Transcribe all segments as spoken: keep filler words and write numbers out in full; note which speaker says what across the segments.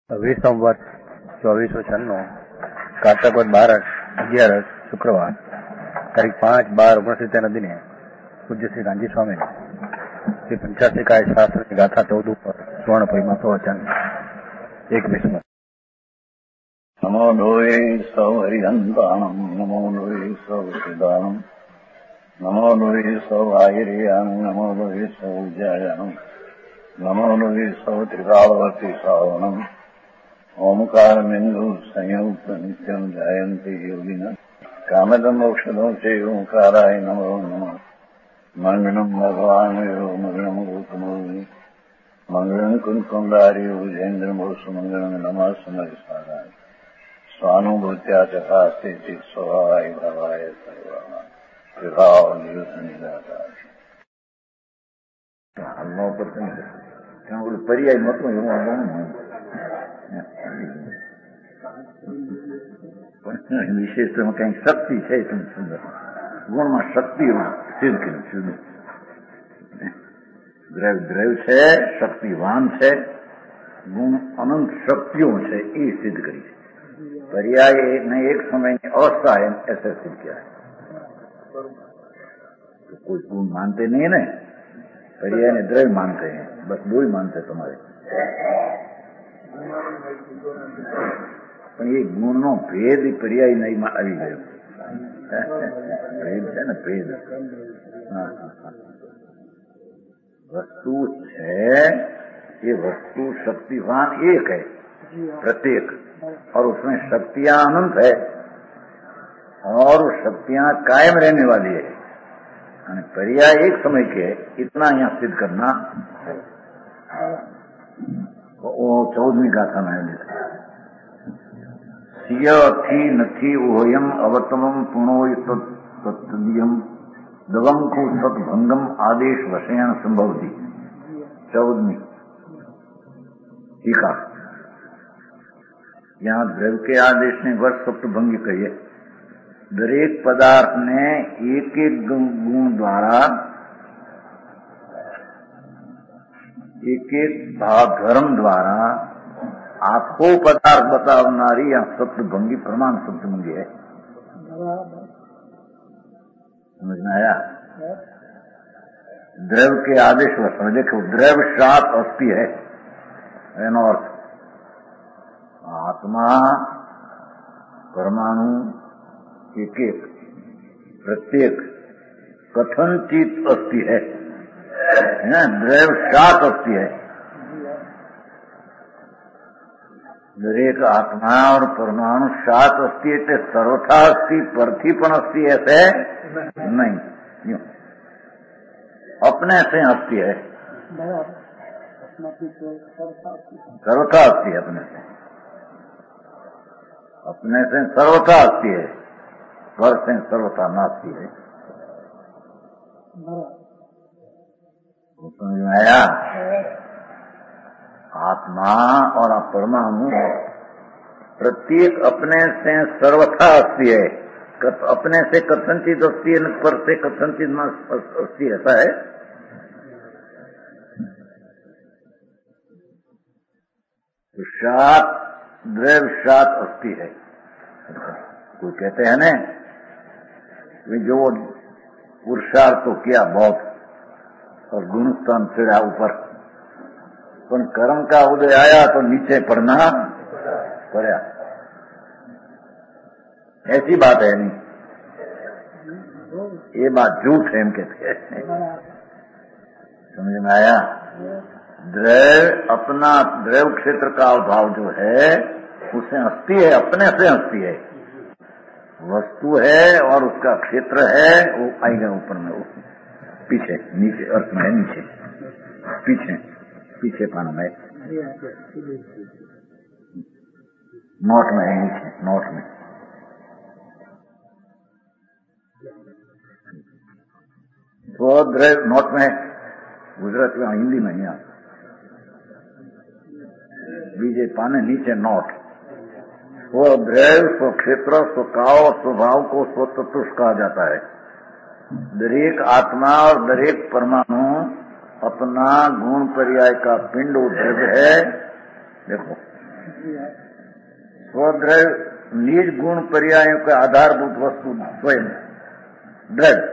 Speaker 1: વીસમ વર્ષ ચોવીસો છન્નું કારતક બારસ અગિયારસ શુક્રવાર તારીખ પાંચ બાર ઓગણસિત્તેરના દિને પૂજ્ય શ્રી ગાંધી સ્વામી શ્રી પંચાશિકાય શાસ્ત્રની ગાથા ચૌદ ઉપર સ્વર્ણ પરિમાં પ્રવચન એકવીસમો.
Speaker 2: નમો લોહે સૌ હરિહંતાણમ નમો લોહે સૌ સિદાનમ નમો લોહે સૌ આયર્યાનમ નમો લોહે સૌ જયાનમ નમો લોહે સૌ ત્રિકાળવતી સાવનમ ઓમકાર બિંદુ સંયુક્ત નિત્યમ જાયંતિ યોગિન કામદમ ઔષધો છે ઓંકારાય નમો નમઃ. મંગળમ ભગવાન મંગળમ ગોતમોહિ મંગળમ કુંકુંડાર્યો જૈન્દ્રમો સુમંગળમ નમઃ સમરિસારાય સ્વાનુભૂત્યા ચકાસ્તે ચિત સ્વભાવાય ભાવાય સર્વમાં વિભાવ નિયુત નિરાકાર હાલનો પ્રસંગ ત્યાં ઓલું પર્યાય નહોતું એવું આગળ પણ વિશેષમાં કઈક શક્તિ છે તમે સમજો. ગુણમાં શક્તિ સિદ્ધ કર્યું છે. દ્રવ દ્રવ છે, શક્તિવાન છે, ગુણ અનંત શક્તિઓ છે એ સિદ્ધ કરી છે. पर्याय ने एक समय की अवस्था है ऐसे सिद्ध किया है. तो कोई गुण मानते नहीं है ना, पर्याय ने द्रव्य मानते हैं, बस दो ही मानते तुम्हारे. પણ એ ગુણનો ભેદ પર્યાય નહીં આવી ગયો. ભેદ છે ને ભેદ. वस्तु है ये वस्तु शक्तिवान एक है प्रत्येक, और उसमें शक्तियां अनंत है और शक्तियां कायम रहने वाली है. पर्याय एक समय के इतना यहाँ सिद्ध करना वो चौदहवीं गाथा में लिखा. सिय थी नथी ओयम अवतमम पुणोय तत्तदीयम दवंकु सतभंगम आदेश वशयन संभवती. चौदहवीं टीका. यहाँ द्रव्य के आदेश ने वर्ष सप्तभंगी कहिए. दरेक पदार्थ ने एक एक गुण द्वारा एक एक भाव धर्म द्वारा आखो पदार्थ बतावनारी यहाँ सप्तभंगी प्रमाण सप्तभंगी है. समझ में आया? द्रव्य के आदेश वर्ष देखो, द्रव्य सात अस्थि है एनो अर्थ आत्मा परमाणु एक एक प्रत्येक कथनचित अस्थि है. द्रव्य सात अस्थि है. दरेक आत्मा और परमाणु सात अस्थि है. सर्वथा अस्थि परथी पण अस्थि ऐसे नहीं, यूं अपने से अस्थि है. सर्वथा अस्थि है, अपने से अपने से सर्वथा अस्थि है, पर से सर्वथा नास्ति है. समझ में आया? आत्मा और परमाणु प्रत्येक अपने से सर्वथा अस्थि है. अपने से कथनचित अस्थि है, पर से कथनचित अस्थि ऐसा है. तो सात द्रव्य सात अस्थि है. कोई कहते हैं ना जो पुरुषार्थ तो किया बहुत और गुणस्थान चढ़ा ऊपर, पर कर्म का उदय आया तो नीचे पड़ना पड़ा. ऐसी बात है नहीं, ये बात झूठ है. हम कहते हैं. समझ में आया? द्रव्य अपना द्रव्य क्षेत्र का अभाव जो है उससे अस्थि है, अपने से अस्थि है. वस्तु है और उसका क्षेत्र है, वो आएगा ऊपर में, वो पीछे नीचे अर्थ में है, नीचे पीछे पीछे पाना में नोट में है, नीचे नोट में. तो द्रव्य नोट में गुजराती में, हिंदी में नहीं आता. बीजे पाने नीचे नोट. स्व द्रव्य स्व क्षेत्र स्व काल स्वभाव को स्व तत्व कहा जाता है. दरेक आत्मा और दरेक परमाणु अपना गुण पर्याय का पिंड द्रव्य है. देखो स्वद्रव्य निज गुण पर्यायों के आधारभूत वस्तु स्वयं द्रव्य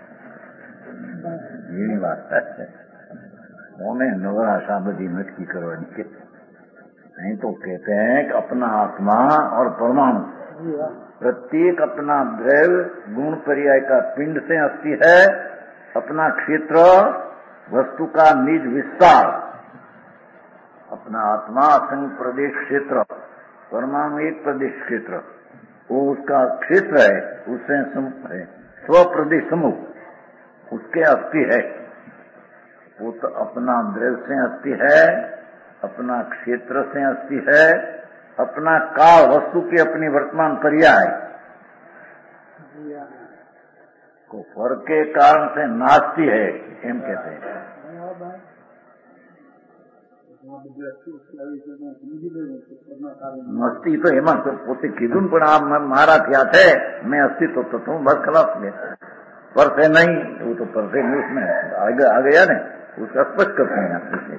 Speaker 2: ये बात है। उन्हें नवराशा बदी मटकी करवानी के नहीं तो कहते हैं कि अपना आत्मा और परमाणु प्रत्येक अपना द्रव्य गुण पर्याय का पिंड से अस्थि है। अपना क्षेत्र वस्तु का निज विस्तार, अपना आत्मा असंग प्रदेश क्षेत्र, परमाणु एक प्रदेश क्षेत्र, वो उसका क्षेत्र है, उससे है स्व प्रदेश समूह उसके अस्थि है। वो तो अपना द्रव्य से अस्थि है, अपना क्षेत्र से अस्थि है, अपना काल वस्तु की अपनी वर्तमान पर्याय को फर्क के कारण से नास्ती है एम कहते हैं। मस्ती तो एम पोते कीधुन पण आप मारा क्या थे मैं अस्तित्व तो तुम बस खिलाफ में पर से नहीं, वो तो पर से नहीं उसमें आगे आ गया ने उसका स्पष्ट करते हैं।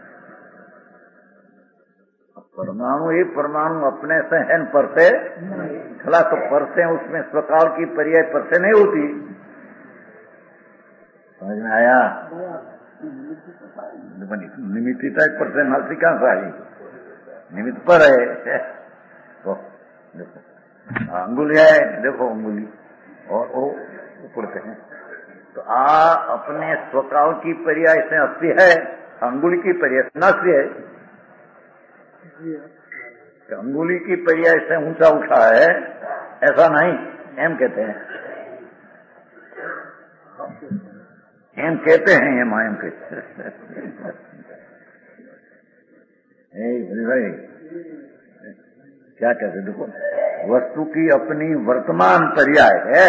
Speaker 2: परमाणु एक परमाणु अपने से है पर से खला तो पर से उसमें स्वकाल की पर्याय पर से नहीं होती। समझ में आया? निमित्तता पर से नास्तिक कहां से आई? निमित्त पर है। तो देखो अंगुली है, देखो अंगुली और वो पढ़ते हैं तो आ अपने स्वकाल की पर्याय से अस्थि है, अंगुली की पर्याय से नास्ति है। अंगुली की पर्याय से ऊंचा उठा है ऐसा नहीं एम कहते हैं, एम कहते हैं एम एम कहते भाई क्या कहते देखो वस्तु की अपनी वर्तमान पर्याय है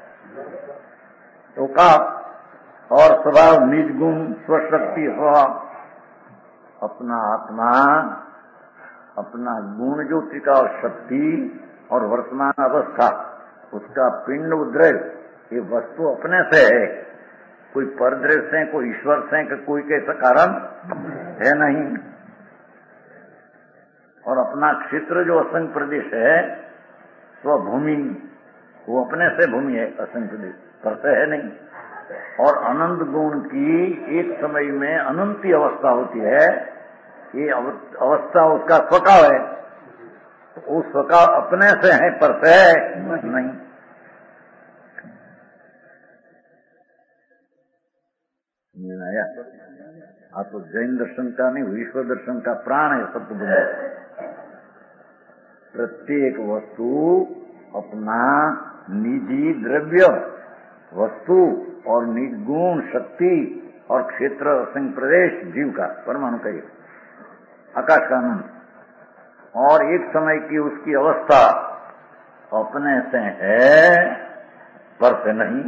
Speaker 2: तो का और स्वभाव निज गुण स्वशक्ति स्वभाव अपना आत्मा अपना गुण जो टिका और शक्ति और वर्तमान अवस्था उसका पिंड उद्रव ये वस्तु अपने से है, कोई परद्रव से कोई ईश्वर से कोई कैसा कारण है नहीं। और अपना क्षेत्र जो असंग प्रदेश है स्वभूमि वो अपने से भूमि है, असंग प्रदेश पर से है नहीं। और अनंत गुण की एक समय में अनंती अवस्था होती है, ये अवस्था उसका स्वकाल है, वो स्वकाल अपने से है पर से नहीं। आया आ तो जैन दर्शन का नहीं ईश्वर दर्शन का प्राण है सत्य। प्रत्येक वस्तु अपना निजी द्रव्य वस्तु और निज गुण शक्ति और क्षेत्र संग प्रदेश जीव का परमाणु का आकाश का आनंद और एक समय की उसकी अवस्था अपने से है पर से नहीं।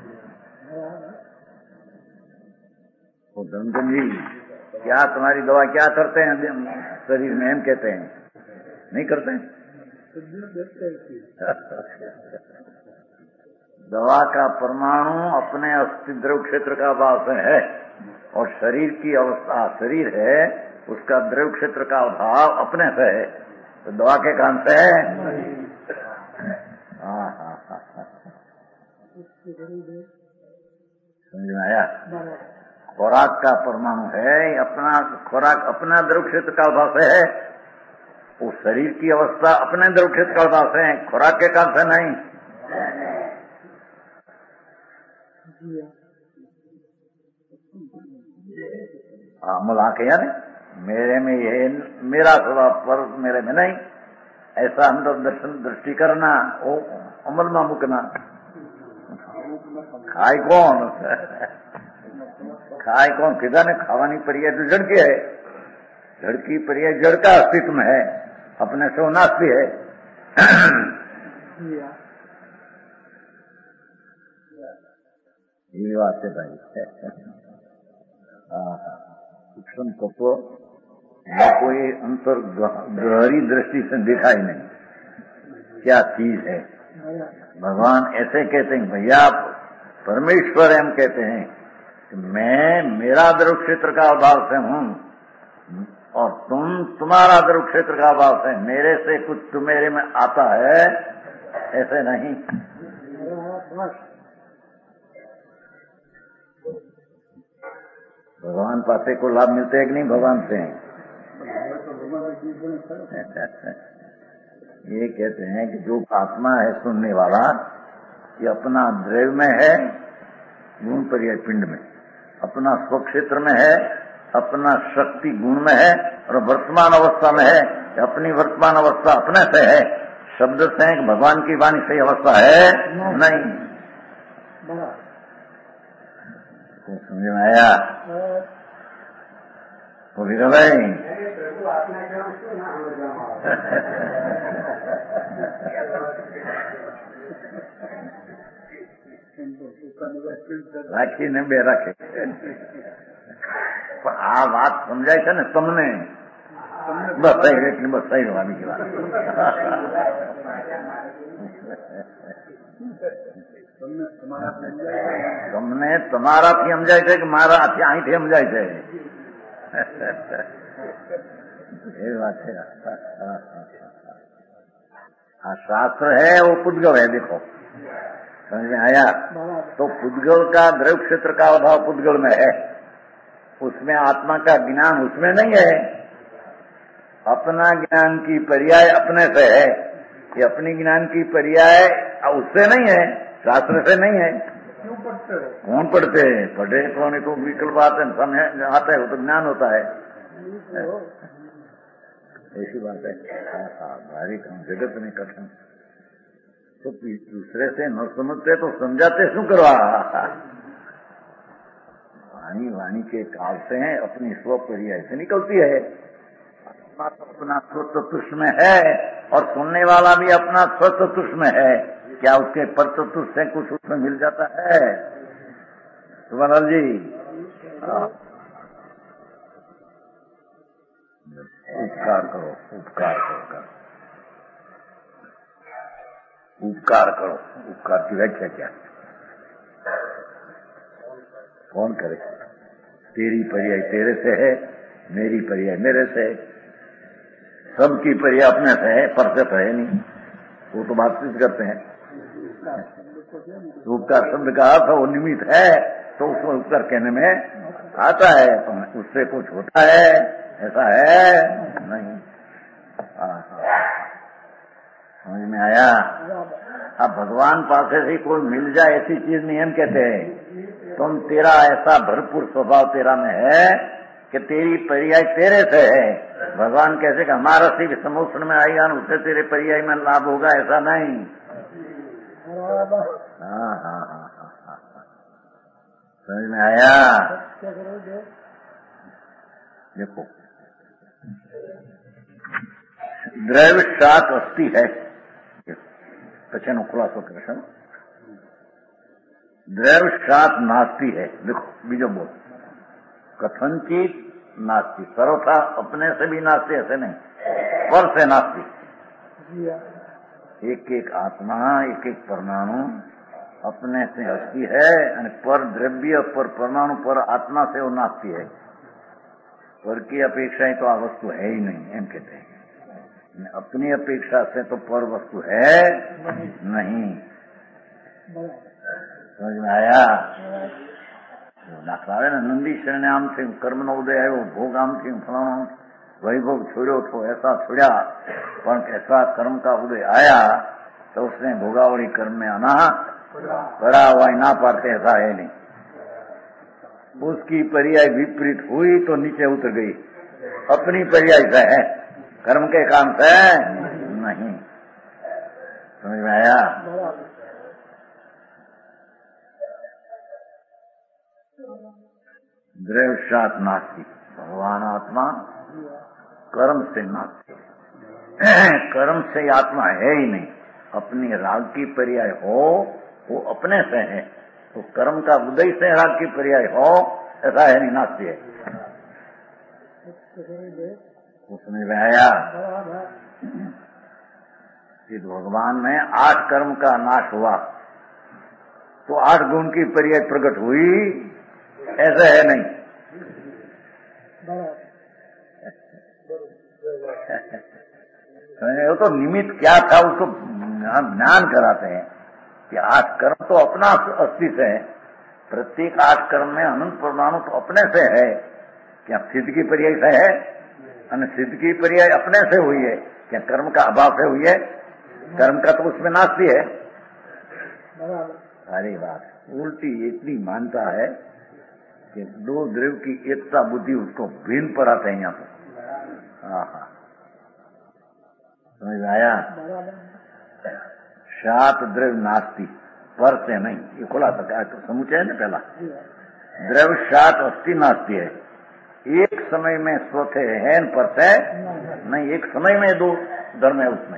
Speaker 2: तो धनधन जी क्या तुम्हारी दवा क्या करते हैं शरीर में? हम कहते हैं नहीं करते हैं। दवा का परमाणु अपने अस्थि द्रव क्षेत्र का भाव से है और शरीर की अवस्था शरीर है उसका द्रव क्षेत्र का भाव अपने से है, तो दवा के काम से है। हाँ हाँ हाँ समझ में आया? खुराक का परमाणु है अपना खुराक अपना द्रव क्षेत्र का भाव से है, वो शरीर की अवस्था अपने द्रव क्षेत्र का भाव से है, खुराक के काम से नहीं। अमल आके यानी मेरे में ये मेरा स्वभाव पर मेरे में नहीं, ऐसा अंदर दर्शन दृष्टि करना वो अमल में मुकना। खाए कौन खाए कौन किदा ने खावानी पर्याय तो जड़ की है, जड़ की पर्याय जड़ का अस्तित्व में है, अपने से नास्ती है। ये बात है भाई। सूक्ष्म तत्व कोई अंतर गहरी दृष्टि से दिखाई नहीं क्या चीज है। भगवान ऐसे कहते हैं भैया परमेश्वर हम कहते हैं कि मैं मेरा द्रव क्षेत्र का अभाव से हूँ और तुम तुम तुम्हारा द्रव्य क्षेत्र का अभाव है, मेरे से कुछ तुम्हारे में आता है, ऐसे नहीं। भगवान पासे को लाभ मिलते है कि नहीं भगवान से? ये कहते हैं कि जो आत्मा है सुनने वाला, ये अपना द्रव्य में है, गुण पर्याय पिंड में, अपना स्वक्षेत्र में है, अपना शक्ति गुण में है, और वर्तमान अवस्था में है। अपनी वर्तमान अवस्था अपने से है, शब्द से है कि भगवान की वाणी सही अवस्था है नहीं। तो समझ में आया? वो भी भाई રાખી ને બે રાખે, પણ આ વાત સમજાય છે ને તમને? બસ સહી એટલી બસ સહી રહેવાની વાત. તમને તમારાથી સમજાય છે કે મારાથી અહીંથી સમજાય છે? એ વાત છે. આ શાસ્ત્ર है वो पुद्गल है. देखो समझ में आया? तो पुद्गल का द्रव्य क्षेत्र का अभाव पुद्गल में है, उसमें आत्मा का ज्ञान उसमें नहीं है. अपना ज्ञान की पर्याय अपने से है, ये अपनी ज्ञान की पर्याय उससे नहीं है, शास्त्र से नहीं है. कौन पढ़ते हैं? पढ़े कौन को विकल्प आते हैं, समय आता है, वो तो ज्ञान होता है. ऐसी बात है. भारी काम जगत में कठिन. तो दूसरे से न समझते तो समझाते शू करवा? वाणी वाणी के काल से है, अपनी स्व पर्याय से निकलती है. अपना स्व चतुष्ट में है और सुनने वाला भी अपना स्व चतुष्ट में है. क्या उसके पर चतुष्ट से कुछ उसमें मिल जाता है? सुबहान जी. उपकार करो, उपकार करो, उपकार करो. उपकार की व्याख्या क्या? कौन करे? तेरी पर्याय तेरे से है, मेरी पर्याय मेरे से है, सबकी पर्याय अपने से है, पर से तो है नहीं. वो तो बातचीत करते हैं. उपकार शब्द का अर्थ वो निमित्त है, तो उसको उपकार कहने में आता है, तो उससे कुछ होता है ऐसा है नहीं. समझ में आया? अब भगवान पासे से कोई मिल जाए ऐसी चीज नहीं हम कहते हैं. तुम तेरा ऐसा भरपूर स्वभाव तेरा में है कि तेरी पर्याय तेरे से है. भगवान कैसे कि हमारा सी समोषण में आएगा न उससे तेरे पर्याय में लाभ होगा, ऐसा नहीं. हाँ हाँ हाँ हाँ. समझ में आया? देखो द्रव्य सात अस्थि है. पछेनो खुलासो कृष्ण द्रव्य सात नास्ती है. देखो बीजो बोल कथनचित नास्ती. सर्वथा अपने से भी नास्ती ऐसे नहीं, पर से नास्ती. एक एक आत्मा एक एक परमाणु अपने से अस्थि है, पर द्रव्य पर परमाणु पर आत्मा से वो नास्ती है. पर की अपेक्षाएं तो आ वस्तु है ही नहीं एम कहते हैं. अपनी अपेक्षा से तो पर वस्तु है नहीं. समझ में आया? दाखला ने नंदीश्वर ने आम थी कर्म नो उदय आयो, भोग आम थी फलाणो वैभोग छोड़ो तो ऐसा छोड़ा, पर ऐसा कर्म का उदय आया तो उसने भोगावड़ी कर्म में आना पड़ा हुआ ना पाते, ऐसा है नहीं. उसकी पर्याय विपरीत हुई तो नीचे उतर गई. अपनी पर्याय से है, कर्म के काम से नहीं. समझ में आया? द्रव्यशात नास्ती. भगवान आत्मा कर्म से नास्ती. कर्म से आत्मा है ही नहीं. अपनी राग की पर्याय हो वो अपने से है, तो कर्म का उदय से राग की पर्याय हो ऐसा है नहीं, नास्ती है. उसमें आया कि भगवान में आठ कर्म का नाश हुआ तो आठ गुण की पर्याय प्रकट हुई, ऐसा है नहीं. वो तो निमित्त क्या था उसको ज्ञान कराते हैं कि आठ कर्म तो अपना अस्तित्व है, प्रत्येक आठ कर्म में अनंत परमाणु तो अपने से है। क्या सिद्ध की पर्याय से है? और सिद्ध की पर्याय अपने से हुई है, क्या कर्म का अभाव से हुई है? कर्म का तो उसमें नास्ती है। सारी बात उल्टी इतनी मानता है कि दो द्रव्य की एकता बुद्धि उसको भिन्न पड़ाते हैं यहाँ पर। हाँ हाँ, समझ आया? सात द्रव्य नास्ती पर से नहीं, ये खुला सका तो समुचय है ना। पहला द्रव्य सात अस्थि नास्ती है, एक समय में स्वथे है पर से नहीं, एक समय में दो धर्म है, उसमें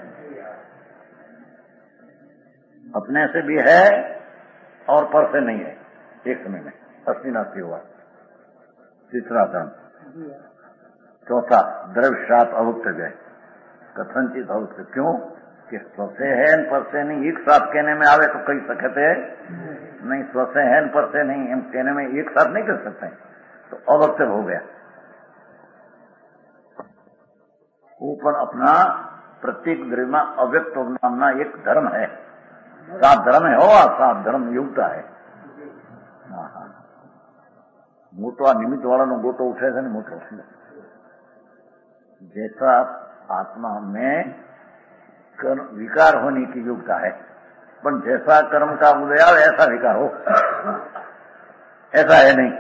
Speaker 2: अपने से भी है और पर से नहीं है, एक समय में अस्थि नास्ती हुआ। तीसरा धर्म। चौथा द्रव्य सात अवक्तव्य है, कथनचित अवक्तव्य। क्यों कि स्वसे है पर से नहीं, एक साथ कहने में आवे तो कही सकते हैं नहीं, स्वसे है पर से नहीं हम कहने में एक साथ नहीं कर सकते, तो अवक्तव्य हो गया। ऊपर अपना प्रत्येक द्रव्य में अव्यक्त नामना एक धर्म है, सात धर्म है, हो सात धर्म युक्ता है। हाँ हाँ, मोटो निमित्त वाला नो गोटो उठे थे मोटो। जैसा आत्मा में कर्म विकार होने की योग्यता है, पर जैसा कर्म का उदय आवे ऐसा विकार हो, ऐसा है नहीं।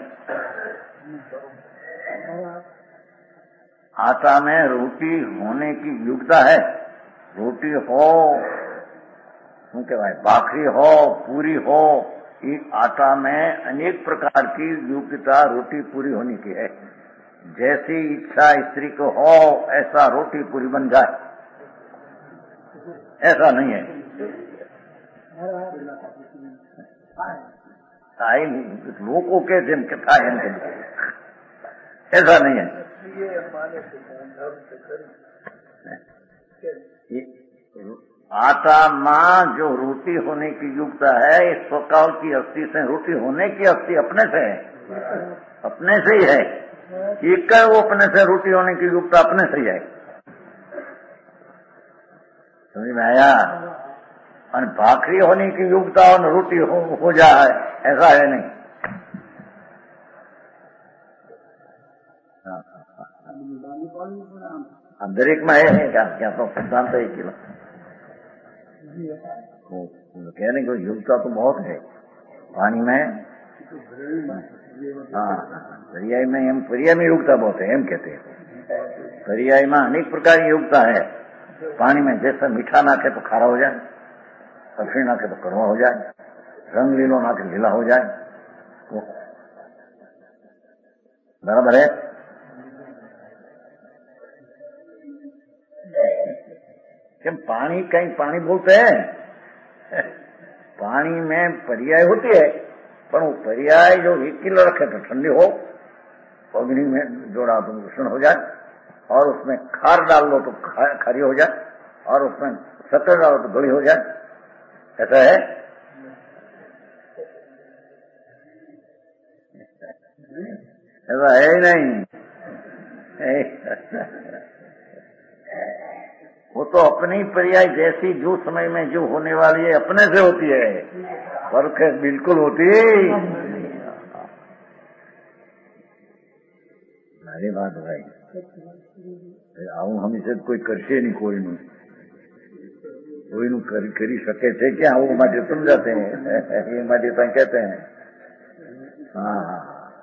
Speaker 2: आटा में रोटी होने की योग्यता है, रोटी हो શું કહેવાય, भाखरी हो, पूरी हो, एक आटा में अनेक प्रकार की योग्यता रोटी पूरी होने की है। जैसी इच्छा स्त्री को हो ऐसा रोटी पूरी बन जाए, ऐसा नहीं है। लोगों के जिन कथा है ऐसा नहीं है। आटा मां जो रोटी होने की युक्ता है, इस स्वकाल की अस्थि से रोटी होने की अस्थि अपने से है, अपने से ही है। एक है वो अपने से रोटी होने की युक्ता अपने से ही है। समझ में आया? और भाखरी होने की युक्ता और रोटी हो, हो जाए ऐसा है नहीं। दरेक में है क्या? क्या तो सिद्धांत है कि कहने को योग्यता तो बहुत है। पानी में, हाँ पर्याय में, हम पर्याय में योग्यता बहुत है, हम कहते हैं पर्याय में अनेक प्रकार की योग्यता है। पानी में जैसा मीठा नाखे तो खारा हो जाए, कठिन नाखे तो कड़वा हो जाए, रंग लीलो नाखे लीला हो जाए, तो बराबर है। क्यों पानी कहीं पानी बोलते हैं, पानी में पर्याय होती है, पर वो पर्याय जो एक किलो रखे तो ठंडी हो, अग्नि में जोड़ा तो उष्ण हो जाए, और उसमें खार डाल लो तो खारी हो जाए, और उसमें शक्कर डालो तो गली हो जाए, ऐसा है। ऐसा है ही नहीं। वो तो अपनी पर्याय जैसी जो समय में जो होने वाली है अपने से होती है, फर्क है बिल्कुल होती। अरे बात भाई આવું હંમેશા કોઈ કરશે નહીં, કોઈનું કોઈનું કરી શકે છે કે આવું માટે સમજાते हैं, ये માટે कहते हैं। हाँ हाँ,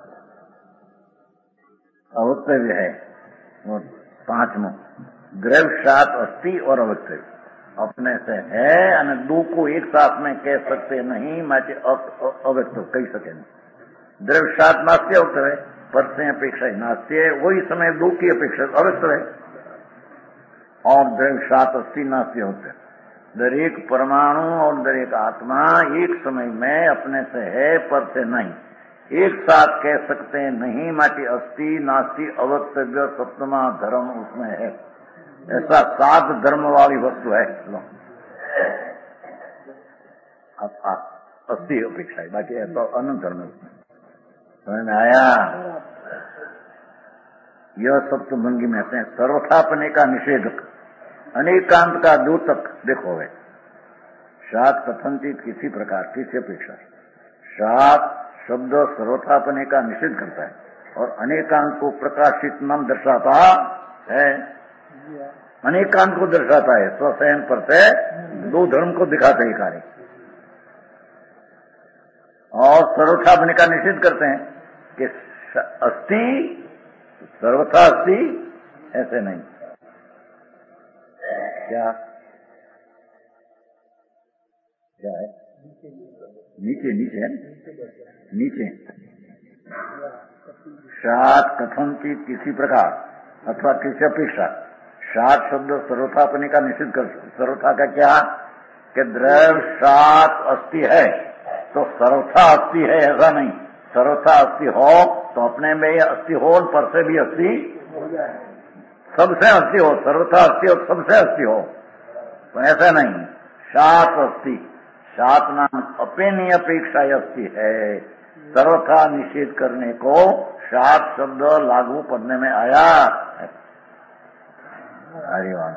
Speaker 2: अवक्तव्य है पांचवा, द्रव्य सात अस्थि और अवक्तव्य अपने से है અને दो को एक साथ में कह सकते नहीं, माटे अवक्तव्य कही सके नहीं। द्रव्य सात नास्ती अवक्तव्य पर से अपेक्षा ही नास्ती है, वही समय दो की अपेक्षा अवक्तव्य है। और द्रव्य सात अस्थि नास्ती अवक्तव्य, दरेक परमाणु और दरेक आत्मा एक समय में अपने से है पर से नहीं, एक साथ कह सकते नहीं, माटी अस्थि नास्ती अवक्तव्य सप्तमा धर्म उसमें है। ऐसा सात धर्म वाली वस्तु है। अस्थि अपेक्षा, बाकी ऐसा अनंत धर्म समझ में आया? यह सप्तभंगी में से सर्वथापने का निषेधक अनेकांत का द्योतक देखो है। सात कथनचित किसी प्रकार किसी अपेक्षा, सात शब्द सर्वथापने का निषेध करता है और अनेकांत को प्रकाशित नाम दर्शाता है, अनेकांत को दर्शाता है। स्वयं प्रत्यय दो धर्म को दिखाते हैं कार्य, और सर्वथापने का निषेध करते हैं कि अस्थि सर्वथा अस्थि, ऐसे नहीं। क्या क्या है? नीचे नीचे है नीचे सात कथन की किसी प्रकार अथवा किसी अपेक्षा, सात शब्द सर्वथापने का निषेध कर। सर्वथा का क्या कि द्रव्य सात अस्थि है तो सर्वथा अस्थि है, ऐसा नहीं। सर्वथा अस्थि हो तो अपने में ही अस्थि हो और पर से भी अस्थि, सबसे अस्थि हो। सर्वथा अस्थि हो सबसे अस्थि हो, तो ऐसा नहीं। सात अस्थि, सात नाम अपनी अपेक्षा अस्थि है। सर्वथा निषेध करने को सात शब्द लागू पढ़ने में आया। अरे वाह,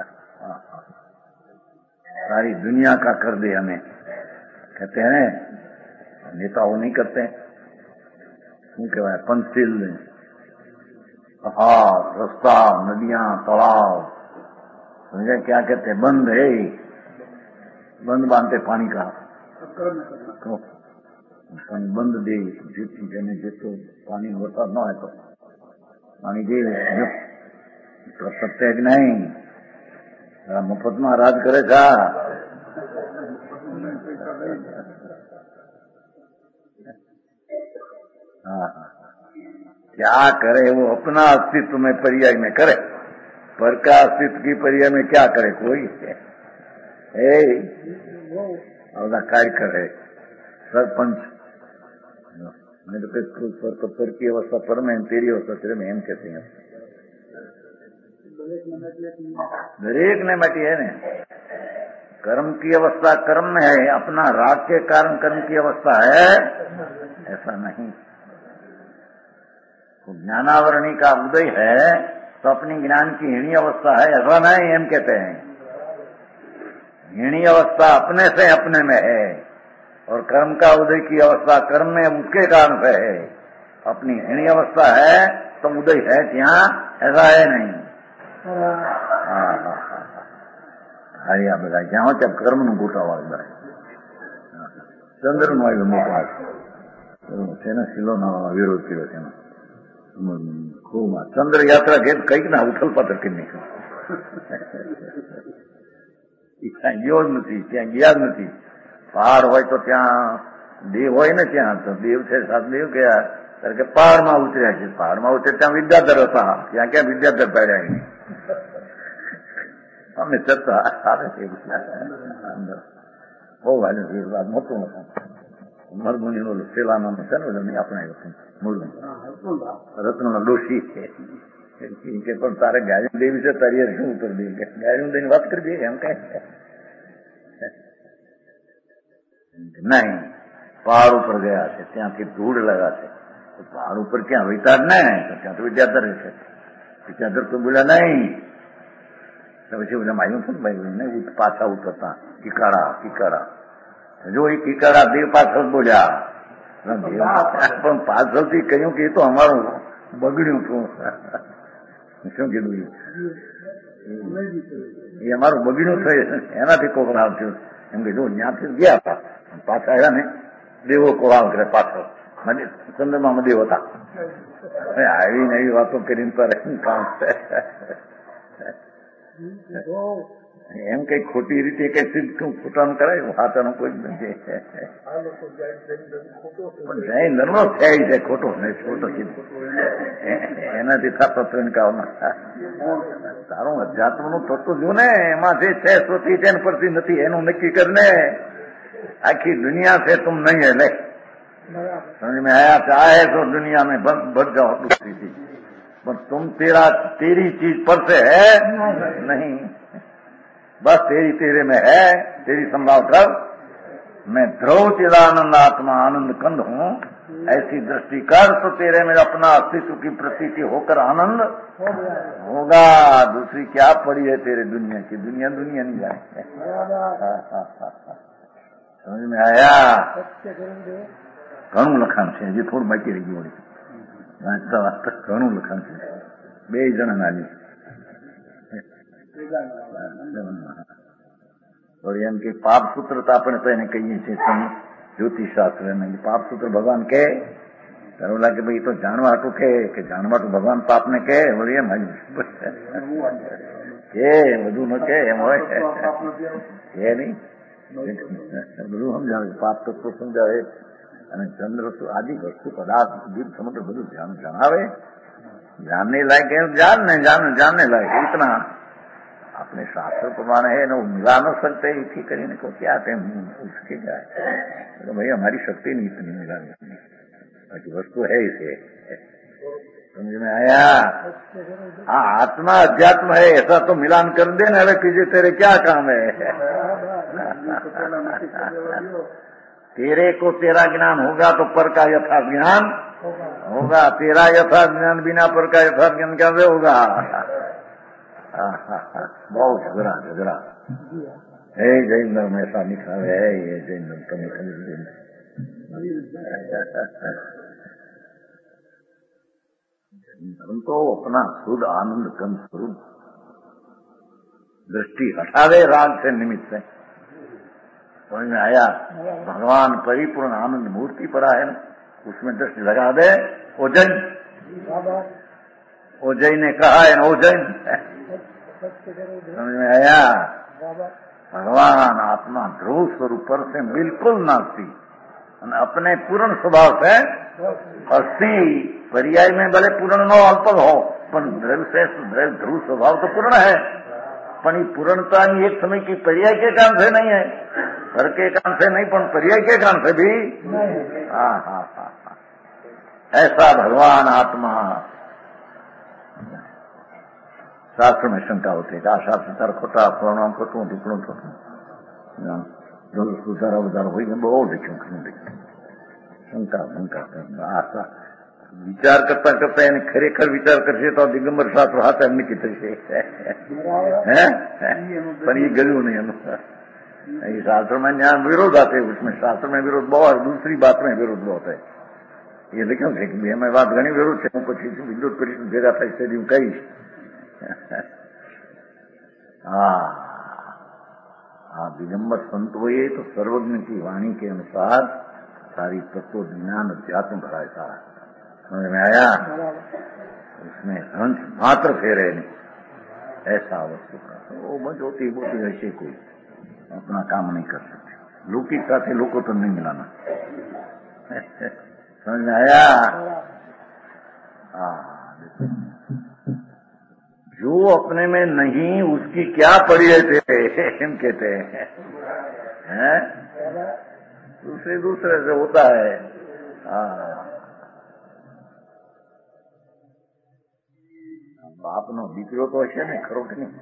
Speaker 2: सारी दुनिया का कर दे हमें। कहते हैं नेता वो नहीं करते, શું કહેવાય, पंचशील, पहाड़, रास्ता, नदियां, तालाब, समझे क्या कहते हैं, बंद है, बंद बांधते पानी का, तो बंद दे જેને જેટલો પાણી વરસાદ ન હોય તો પાણી દે कर सकते हैं कि नहीं? मुफ्त में राज करेगा। हाँ, क्या करे वो अपना अस्तित्व में पर्याय में करे, पर का अस्तित्व की पर्याय में क्या करे कोई? अपना कार्य करे सरपंच, मैं तो पर की अवस्था पर में, तेरी अवस्था तेरे में, एम कहते हैं। दरेक ने मटी है ने, कर्म की अवस्था कर्म में है, अपना राग के कारण कर्म की अवस्था है, ऐसा नहीं। तो ज्ञानावरणी का उदय है तो अपनी ज्ञान की हीणी अवस्था है, ऐसा नहीं, एम कहते हैं। हीणी अवस्था अपने से अपने में है और कर्म का उदय की अवस्था कर्म में उसके कारण से है। अपनी हीणी अवस्था है तो उदय है क्या? ऐसा है नहीं। हाँ हाँ हाँ, हरिया બધા જ્યાં ત્યાં કર્મનું ગોટાળો આવે। ચંદ્રનો આવ્યો મોટા તેના શિલોનો વિરોધ કર્યો તેનો ખૂબ ચંદ્ર યાત્રા ગેટ કઈક ના ઉથલ પાથલ કરી નાખ્યું। ત્યાં ગયો જ નથી, ત્યાં ગયા જ નથી। પહાડ હોય તો ત્યાં દેવ હોય ને, ત્યાં તો દેવ છે, સાત દેવ ગયા ત્યારે કે પહાડમાં ઉતર્યા છે। પહાડમાં ઉતરે ત્યાં વિદ્યાધર હતા, ત્યાં ક્યાં વિદ્યાધર પાડ્યા નહીં। અમે ચર્ચા આવે છે બહુ વાત મોટું હતું। મરમુનિ નો સેલાનો છે ને આપણે મૂળ રત્નનો ડોશી છે કે પણ તારે ગાયન દેવી છે, તારી શું ઉત્તર દે? ગાયન દઈને વાત કરી દે એમ કઈ नहीं। पहाड़ ऊपर गया है, ત્યાં થી ધૂળ लगा છે, तो पहाड़ ऊपर क्या विचार नहीं, तो क्या तो विद्याधर है। विद्याधर तो बोला नहीं, तो પછી બોલા માયું પણ ભાઈ નહીં, પાછા ઉતરતા કિકારા કિકારા જો એ કિકારા દેવ પાછળ બોલ્યા, પણ પાછળથી કહ્યું કે એ તો અમારું બગડ્યું હતું। શું કીધું? એ અમારું બગડ્યું થયું, એનાથી કોકરાવ થયું। એમ કે જો ત્યાંથી ગયા હતા, પાછા આવ્યા ને દેવો કોળાવ કરે પાછળ, ચંદ્રમામાં દેવ હતા। આવી નવી વાતો કરીને તારે કામ છે એમ કઈ ખોટી રીતે કઈ સીધું ફૂટાણ કરાય, હાથાનું કોઈ જ નથી। પણ નર્મો થાય છે ખોટો ને ખોટો કીધું એનાથી થતો ત્રણકાવમાં તારું અધ્યાત્મનું થતું જો ને, એમાં જે છે સ્વતી છે ને પરથી નથી, એનું નક્કી કરને। आखी दुनिया से तुम नहीं है, ले समझ में आया? चाहे तो दुनिया में बढ़ जाओ दूसरी चीज, पर तुम तेरा तेरी चीज पर से है नहीं, बस तेरी तेरे में है, तेरी संभाव कर। मैं ध्रुव चिदानंद आत्मा आनंद कंद हूँ, ऐसी दृष्टि कर तो तेरे में अपना अस्तित्व की प्रतीति होकर आनंद होगा। दूसरी क्या पड़ी है तेरे दुनिया की? दुनिया दुनिया नहीं जाए। समझ में आया? घणું લખાણ છે, હજી થોડું બાકી રહી ગયું. વાંચતા વાંચતા ઘણું લખાણ છે. બે જણા નાની વળી એમ કે પાપ સૂત્ર તો આપણે તો એને કહીએ છીએ જ્યોતિષ શાસ્ત્ર ને પાપ સૂત્ર ભગવાન કે એવું લાગે ભાઈ તો જાણવા હાટું કે કે જાણવા હાટું ભગવાન પાપ ને કે વળી એમ કે બધું ન કે એમ હોય કે નહીં બધું સમજાવે પાપ તત્વ સમજાવે અને ચંદ્ર આદિ વસ્તુ પદાર્થ દીપ સમગ્ર બધું ધ્યાન જણાવે. जानने लायक है जान नहीं जान जानने लायक इतना अपने शास्त्र प्रमाण है ना मिला न सकते इसी करीने को क्या कहें उसके क्या है तो भाई हमारी शक्ति नहीं इतनी मिलाने की बाकी वस्तु है इसे समझ में आया. हाँ आत्मा अध्यात्म है ऐसा तो मिलान कर देना अरे कीजिए तेरे क्या काम है. तेरे को तेरा ज्ञान होगा तो पर का यथार्थ ज्ञान होगा. तेरा यथार्थ ज्ञान बिना पर का यथार्थ ज्ञान कैसे होगा? बहुत झगड़ा झगड़ा है जैन धर्म ऐसा लिखा है ये जैन धर्म तो निकल धर्म तो अपना शुद्ध आनंद कम स्वरूप दृष्टि हटावे राग से निमित्त है. समझ में आया? भगवान परिपूर्ण आनंद मूर्ति पड़ा है उसमें दृष्टि लगा दे. ओजैन ओजैन ने कहा है ओजैन समझ में आया? भगवान आत्मा ध्रुव स्वरूप पर से बिल्कुल नास्ती अपने पूर्ण स्वभाव से अस्थि पर्याय में भले पूर्ण नो अल्प हो पण द्रव्य से ध्रुव स्वभाव तो पूर्ण है पण पूर्णता एक समय की पर्याय के कारण से नहीं है घर के कारण से नहीं पण पर्याय के कारण से भी हाँ हाँ हाँ हाँ ऐसा भगवान आत्मा. शास्त्र में शंका होती है आ शास्त्र तार खोटा प्रणाम खोटू ढुकड़ू खोटू जो सुधार अवधार हो बहुत देख्યું ઘણું દેખ્યું શંકા ભંકા આશા વિચાર કરતા કરતા એને ખરેખર વિચાર કરશે તો દિગંબર શાસ્ત્ર હાથ એમની કીધું છે હે પણ એ ગયું નહીં એનું. शास्त्र में यहाँ विरोध आते हैं उसमें शास्त्र में विरोध बहुत दूसरी बात में विरोध बहुत है. ये देखें कि मैं बात घनी विरोध है પછી વિરોધ કરી ભેગા થાય છે હું કહીશ. हाँ हाँ दिगंबर संतोए तो सर्वज्ञ की वाणी के अनुसार सारी तत्व ज्ञान अध्यात्म भरा है सारा. समझ में आया? उसमें हंस मात्र फेरे नहीं ऐसा वस्तु का वो बजोती बोती ऐसे कोई अपना काम नहीं कर सकते. लौकिक साथ लोगों तो नहीं मिलाना. समझ में आया? जो अपने में नहीं उसकी क्या पड़ी है हम कहते हैं दूसरे दूसरे से होता है. बाप नो दीकरो तो हશે ને ખરો કે નહીં?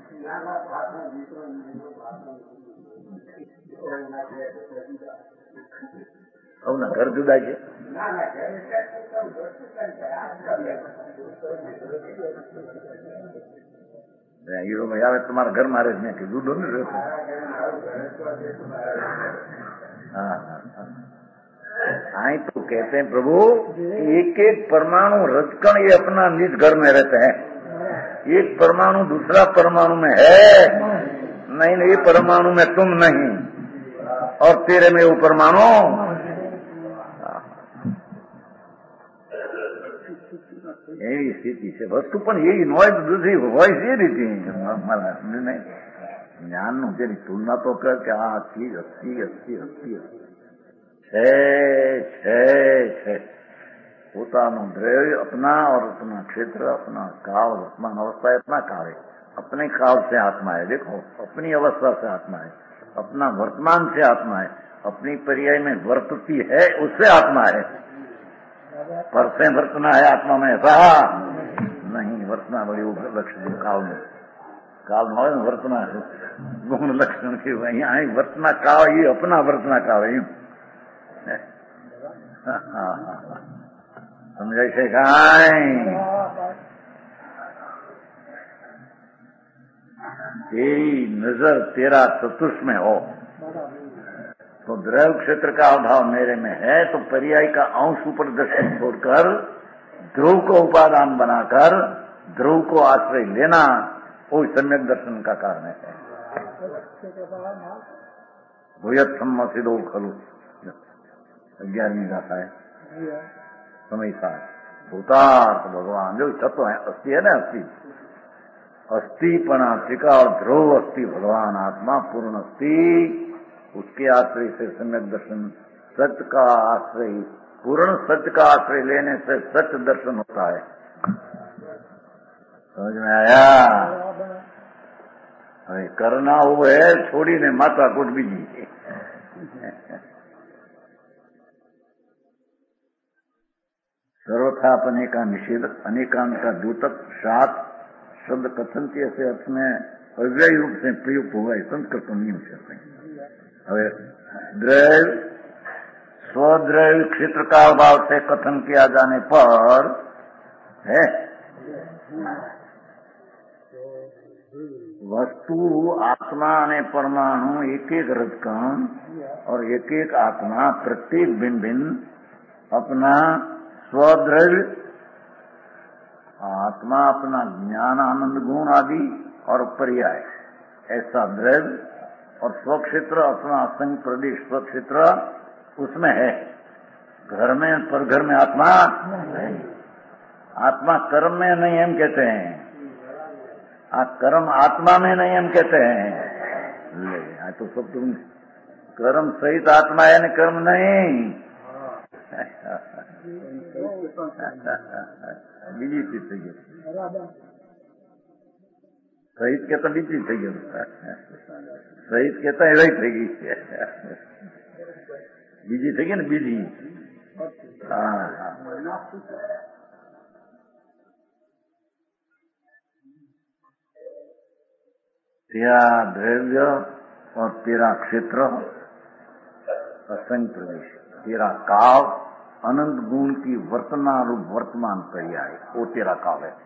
Speaker 2: ના ઘર જુદા છે. હીરો ભાઈ આવે તમારા ઘર મારે જ મેં કીધું દો ને રહેતો. हाँ आई तो कहते हैं प्रभु एक एक परमाणु रजकण ये अपना निज घर में रहते हैं. एक परमाणु दूसरा परमाणु में है नहीं नहीं परमाणु में तुम नहीं और तेरे में वो परमाणु. यही स्थिति से वस्तु पण यही नॉइज दूसरी वॉइस ये रीति नहीं ज्ञान नु तेरी तुलना तो कर के आ चीज अस्सी अस्सी अस्सी छे छे छे પોતાનું દ્રવ્ય अपना और अपना क्षेत्र अपना काल अपना अवस्था अपना काल है. अपने काल से आत्मा है. देखो अपनी अवस्था से आत्मा है. अपना वर्तमान से आत्मा है. अपनी पर्याय में वर्तती है उससे आत्मा है. पर से वर्तना है आत्मा में ऐसा नहीं. वर्तना बड़ी लक्षण काल में काल में वर्तना है गुण लक्षण के यहाँ वर्तना काल ये अपना वर्तना काल है. સમજાય છે કાંઈ? यही नजर तेरा चतुष में हो तो द्रव्य क्षेत्र का अभाव मेरे में है, तो पर्याय का अंश ऊपर दर्शन छोड़कर ध्रुव को उपादान बनाकर ध्रुव को आश्रय लेना वो सम्यक दर्शन का कारण है। भूयत सम्मसिदो खलु ग्यारहवीं गाथा है समय साथ भूतार्थ भगवान जो तत्व है अस्थि है ना, अस्थि अस्थिपना टिका और ध्रुव अस्थि भगवान आत्मा पूर्ण अस्थि, उसके आश्रय से सम्यक दर्शन सत्य का आश्रय पूर्ण सत्य का आश्रय लेने से सत्य दर्शन होता है। समझ में आया? अरे करना वो है छोड़ी ने माता कुछ भी जी सर्वथा अनेका निषेध अनेकांत का द्योतक सात शब्द कथन के ऐसे अर्थ में अव्यय रूप से प्रयुक्त हुआ है संस्कृत नियम से। હવે द्रव्य स्वद्रव्य क्षेत्र का अभाव से कथन किया जाने पर है वस्तु आत्मा ने परमाणु एक एक रजकण और एक एक आत्मा प्रत्येक भिन्न भिन्न अपना स्वद्रव्य आत्मा अपना ज्ञान आनंद गुण आदि और पर्याय ऐसा द्रव्य और स्वक्षेत्र अपना असंग प्रदेश स्वक्षेत्र उसमें है। घर में पर घर में आत्मा नहीं, आत्मा कर्म में नहीं हम कहते हैं, आ कर्म आत्मा में नहीं हम कहते हैं। ले आ तो सब तुम कर्म सहित आत्मा है न कर्म नहीं बीजी चीज થઈ ગઈ સહિત કેતા બીજી થઈ ગયું સહિત કેતા એવી થઈ ગઈ બીજી થઈ ગઈ ને બીજી હા तेरा द्रव्य और तेरा क्षेत्र असंग प्रदेश तेरा काल अनंत गुण की वर्तमान रूप वर्तमान पर्याय वो तेरा काल है।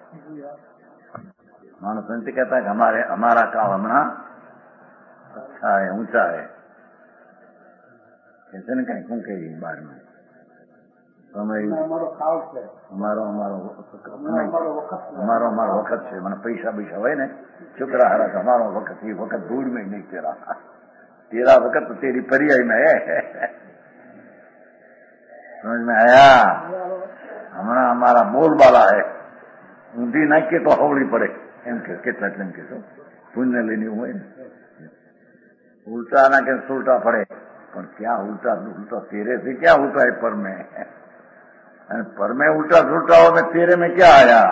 Speaker 2: मानव संत कहता है कि हमारे हमारा काल हमारा अच्छा है ऊंचा है ऐसे न कहीं कौन कही बारे में समय हमारो हमारो हमारो हमारो वक्त है मैंने पैसा पैसा हुए ने चुकरा हरा हमारो वक्त ये वक्त दूर में नहीं तेरा तेरा वक्त तो तेरी पर्याय में है। समझ में आया? हमारा हमारा बोलबाला है ऊंधी नाख के तो हवड़ी पड़े एम के કેટલા એમ કે તો પુણ્ય લેની હોય उल्टा ना के सुलटा पड़े पर क्या उल्टा उल्टा तेरे से क्या होता है पर में पर में उल्टा सुलटा हो में तेरे में क्या आया?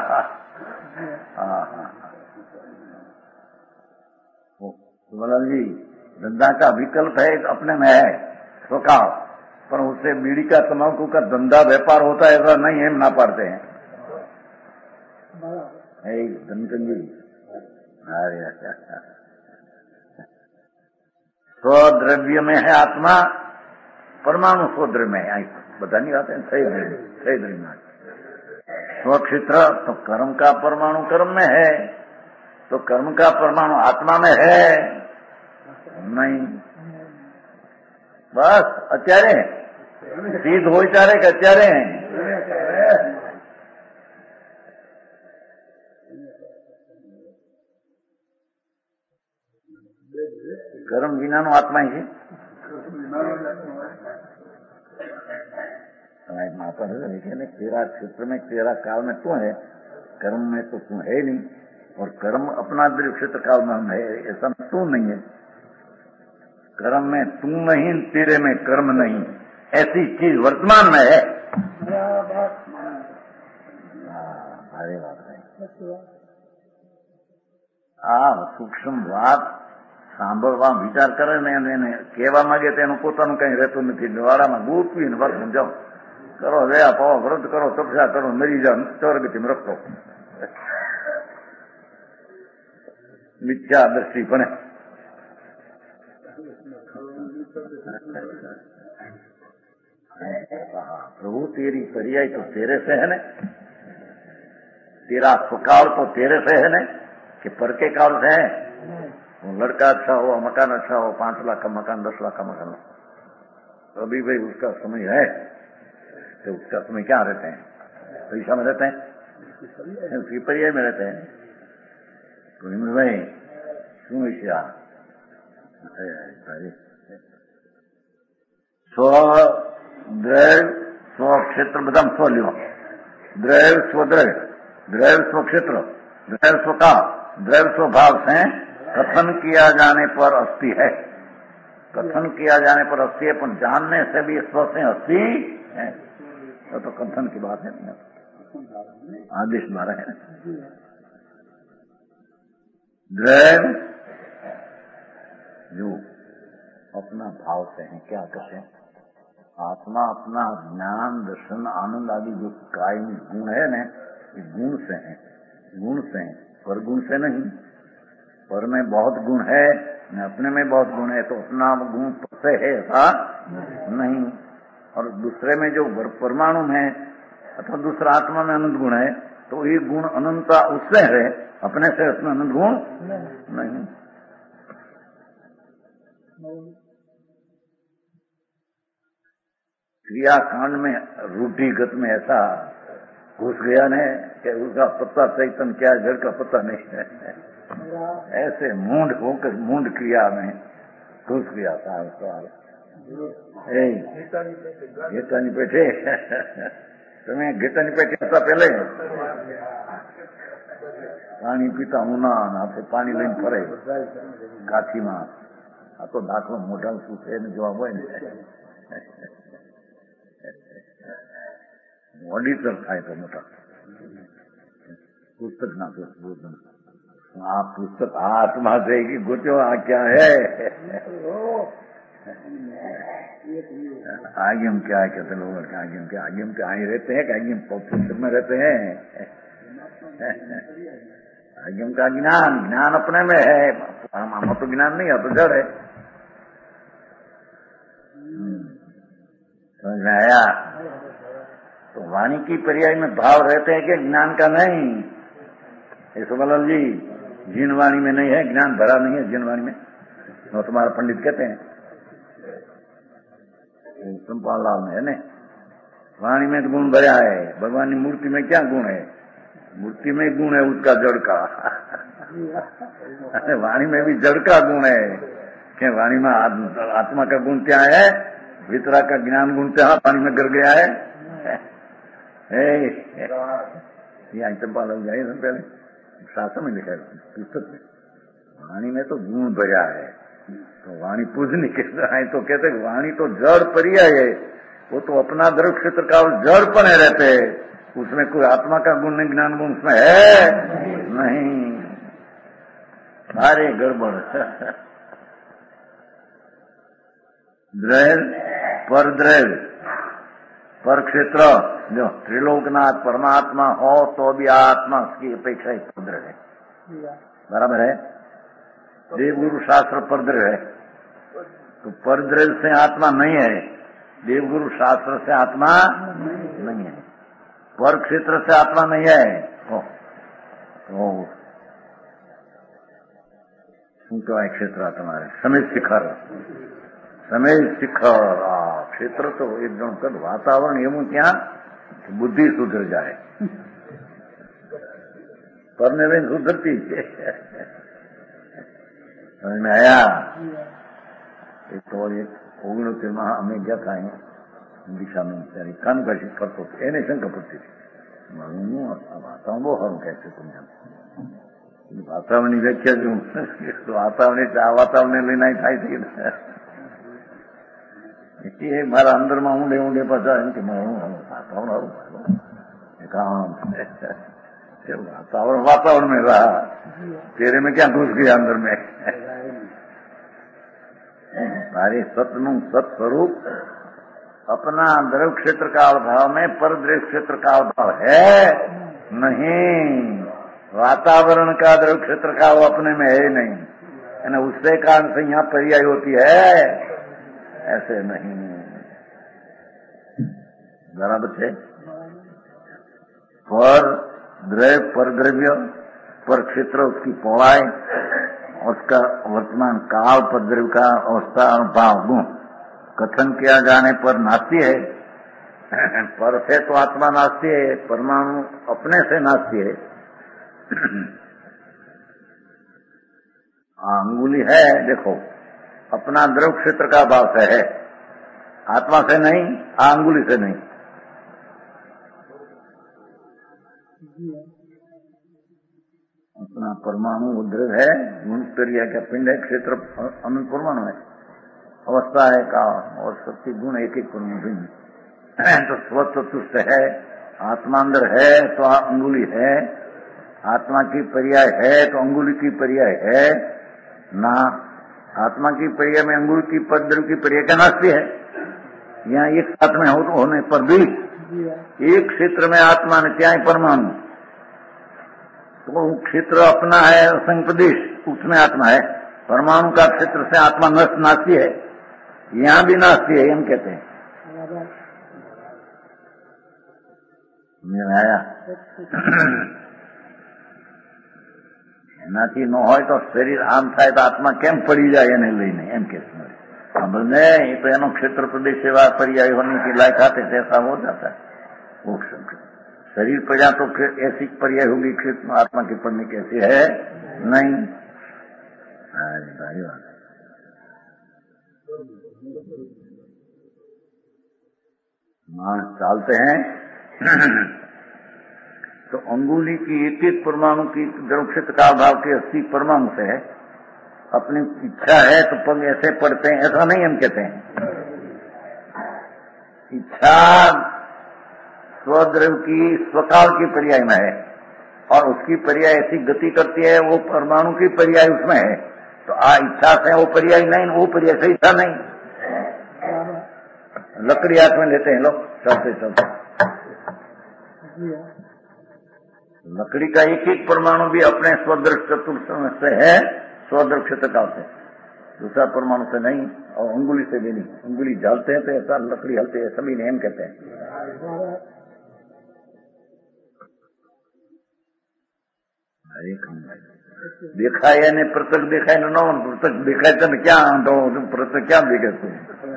Speaker 2: वलन जी धंधा का विकल्प है अपने में है स्वकाल पर उससे बीड़ी का तंबाकू का धंधा व्यापार होता है ऐसा नहीं है ना पाते हैं धनकन जी। अरे स्वद्रव्य में है आत्मा परमाणु स्वद्रव्य में है बता नहीं आते सही सही द्रव्य स्वक्षेत्र तो कर्म का परमाणु कर्म में है तो कर्म का परमाणु आत्मा में है नहीं बस અત્યારે સિદ્ધ હોય ત્યારે કે અત્યારે कर्म વિનાનો આત્મા છે माता है तेरा क्षेत्र में तेरा काल में तू है कर्म में तो तू है नहीं और कर्म अपना दृढ़ क्षेत्र काल में है ऐसा तू नहीं है। कर्म में तू नहीं तेरे में कर्म नहीं ऐसी चीज वर्तमान में है। अरे बात है आ सूक्ष्म बात સાંભળવા વિચાર કરે ને એને કહેવા માંગે તો એનું પોતાનું કઈ રહેતું નથી વાળામાં ગોતવીને વાત સમજાવો કરો દયા પાવો વ્રત કરો તપસ્યા કરો મરી જાઓ ચોરગતિમાં રખો મિથ્યા દ્રષ્ટિ પણ प्रभु तेरी पर्याय तो तेरे से है न, तेरा स्वकाल तो तेरे से है न, कि पर के काल से है। वो लड़का अच्छा हो, मकान अच्छा हो, पांच लाख का मकान, दस लाख का मकान, तो अभी भाई उसका समय है, तो उसका समय क्या रहते हैं, पैसा में रहते हैं, उसकी पर्याय में रहते हैं। तो इमर भाई શું વિશે આ સ્વ દ્રવ સ્વ ક્ષેત્ર બધા સ્વ લ્યો, દ્રવ સ્વદ્રવ, દ્રव स्व क्षेत्र, द्रव स्वकाल, द्रव स्वभाव से कथन किया जाने पर अस्थि है। कथन किया जाने पर अस्थि है, पर जानने से भी स्व से अस्थि है, तो, तो कथन की बात है नहीं, आदेश द्वारा है। द्रव जो अपना भाव से है, क्या कहते हैं, आत्मा अपना ज्ञान दर्शन आनंद आदि जो कायम गुण है न, ये गुण से है, गुण से है, पर गुण से नहीं। पर में बहुत गुण है न, अपने में बहुत गुण है, तो अपना गुण से है ऐसा नहीं। और दूसरे में जो परमाणु है अथवा दूसरा आत्मा में अनंत गुण है, तो ये गुण अनंतता उससे है, अपने से उसमें अनंत गुण नहीं। क्रियाकांड में रूढ़िगत में ऐसा घुस गया ने कि उसका पत्ता चैतन्य क्या है, जड़ का पत्ता नहीं है, ऐसे मूंड होकर मूंड क्रिया में घुस गया था। घेटानी पेटे तुम्हें घेटानी पेटे था पहले पानी पीता हूं ना, आपसे पानी लઈને ફરે કાઠીમાં, આ તો દાખલો મોઢા શું છે એને જવાબ હોય ને, ઓડિટર થાય તો મોટા પુસ્તક ના બોધન, આ પુસ્તક હાથમાં જઈ ગોત્યો, આ क्या है, आगे हम क्या है कहते लोग, आगे हम क्या, आगे हम क्या आगे रहते हैं, आगे हम पुस्तक में रहते हैं, आगे हम का ज्ञान, ज्ञान अपने में है, हम तो ज्ञान नहीं है, तो जड़ है। समझ में आया? तो वाणी की पर्याय में भाव रहते हैं कि ज्ञान का नहीं। यशोमलाल जी, जिन वाणी में नहीं है ज्ञान भरा नहीं है, जिन वाणी में, वो तुम्हारा पंडित कहते हैं, चंपाल लाल में है न, वाणी में तो गुण भरा है, भगवान की मूर्ति में क्या गुण है, मूर्ति में गुण है उसका जड़ का, वाणी में भी जड़ का गुण है, क्या वाणी में आत्मा का गुण क्या है, भीतरा का ज्ञान गुण क्या वाणी में गिर गया है। यहाँ चंपाल जाए पहले शासन में लिखा है पुस्तक में, वाणी में तो गुण भरा है, तो वाणी पूजनी के है, तो कहते वाणी तो जड़ पर्याय है, वो तो अपना द्रव क्षेत्र का जड़ पने रहते है, उसमें कोई आत्मा का गुण नहीं, ज्ञान गुण उसमें है नहीं, सारे गड़बड़। द्रव पर द्रव पर क्षेत्र, जो त्रिलोकनाथ परमात्मा हो तो भी आत्मा की अपेक्षा ही परद्रव है, बराबर है। देवगुरु शास्त्र परद्रव है, तो परद्रव से आत्मा नहीं है, देवगुरु शास्त्र से आत्मा नहीं है, पर क्षेत्र से आत्मा नहीं है। ओ, ओ, શું કહેવાય ક્ષેત્ર તમારે? સમેત શિખર, સમેત શિખર, આ ક્ષેત્ર તો એકદમ કદ વાતાવરણ એવું ત્યાં બુદ્ધિ સુધર જાય, પરને લઈને સુધરતી છે। समझ में आया? एक तो एक ओगणोतेर में અમે ગયા था દિશામાં, ત્યારે કામ કરી ફરતો એને શંકા પડતી હતી, હું વાતાવરણ બહુ સારું કહે છે તમને, વાતાવરણની વ્યાખ્યા શું, વાતાવરણ એટલે આ વાતાવરણને લઈને થાય છે એ મારા અંદરમાં ઊંડે ઊંડે પાછા એમ કે મારું વાતાવરણ સારું काम वातावरण वातावरण में रहा, तेरे में क्या घुस गया अंदर में। सारे सतनु सत स्वरूप अपना द्रव क्षेत्र का अभाव में पर द्रव क्षेत्र का अभाव है नहीं, वातावरण का द्रव क्षेत्र का वो अपने में है नहीं, है ना, उससे कारण से यहाँ पर्याय होती है, ऐसे नहीं। बराबर है। पर द्रव्य पर द्रव्य पर क्षेत्र उसकी पौड़ाई, उसका वर्तमान काल पर द्रव्य का अवस्था भाव गुण कथन किया जाने पर नास्ती है। पर से तो आत्मा नास्ती है, परमाणु अपने से नास्ती है। अंगुली है, देखो अपना द्रव क्षेत्र का भाव से है, आत्मा से नहीं, अंगुली से नहीं। अपना परमाणु द्रव है, क्रिया का पिंड है, क्षेत्र अनंत परमाणु है, अवस्था है का और शक्ति गुण एक एक परमाणु भिन्न। तो स्वतुष्ट है, आत्मा अंदर है तो अंगुली है, आत्मा की पर्याय है तो अंगुली की पर्याय है ना। आत्मा की पर्याय में अंगुली की द्रव की पर्याय का नास्ती है। यहाँ एक साथ में हो, होने पर भी एक क्षेत्र में आत्मा ने क्या है परमाणु, तो क्षेत्र अपना है संप्रदेश, उसमें आत्मा है। परमाणु का क्षेत्र से आत्मा नष्ट नास्ती है, यहाँ भी नास्ती है, हम कहते हैं। आया એનાથી ન હોય તો શરીર આમ થાય તો આત્મા કેમ પડી જાય એને લઈને, એમ કે नहीं तो एनो क्षेत्र प्रदेश सेवा पर्याय होने की लायक आते ऐसा हो जाता है। वो शरीर पर्याय तो ऐसी पर्याय होगी, क्षेत्र आत्मा की पढ़ने की ऐसी है नहीं। भारी बात मान चालते हैं तो अंगुली की एक एक परमाणु की द्रव क्षेत्र का भाव के अस्सी परमाणु से है। अपनी इच्छा है तो पग ऐसे पढ़ते हैं, ऐसा नहीं हम कहते हैं। इच्छा स्वद्रव की स्वकाल की पर्याय में है और उसकी पर्याय ऐसी गति करती है, वो परमाणु की पर्याय उसमें है। तो आ इच्छा से वो पर्याय नहीं, वो पर्याय से इच्छा नहीं। लकड़ी हाथ में लेते हैं लोग चलते चलते, लकड़ी का एक एक परमाणु भी अपने स्वद्रव चतुर्थ से है, स्वद्रव क्षेत्र काल से, दूसरा परमाणु से नहीं और अंगुली से भी नहीं। अंगुली झालते हैं तो ऐसा लकड़ी हलते है, सभी नेम कहते हैं। देखा है ने प्रत्यक्ष देखा है न, प्रत्यक्ष देखा है तो क्या तो प्रत्यक्ष क्या देखे तू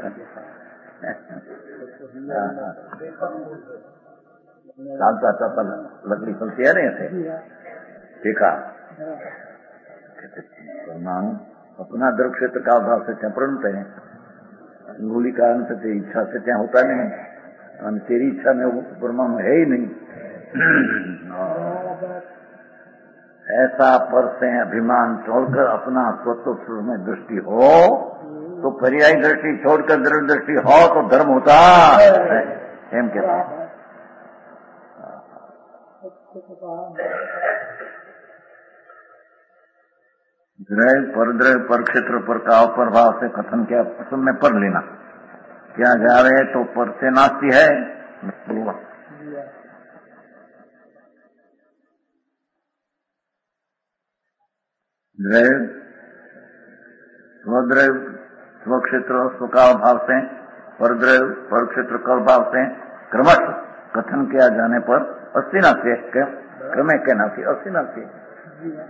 Speaker 2: चालता चालता लकड़ी चलती है ना ऐसे देखा। परमाणु अपना द्रव क्षेत्र का अभाव से क्या प्रणत है, अंगुली का अंत से इच्छा से क्या होता नहीं, तेरी इच्छा में वो परमाणु है ही नहीं। ऐसा पर से अभिमान छोड़कर अपना स्वतः में दृष्टि हो तो पर्यायी दृष्टि छोड़कर द्रव दृष्टि हो तो धर्म होता है, एम कहते हैं। द्रव्य पर द्रव्य पर क्षेत्र पर का प्रभाव से कथन क्या में पढ़ लेना क्या जा रहे तो पर से नास्ती है। द्रव्य स्वद्रव्य स्वक्षेत्र स्वकाल भाव से पर द्रव्य पर क्षेत्र काल भाव से क्रमश कथन किया जाने पर अस्सी नास्ती है, क्रमे के नास्ती अस्सी नास्ती है।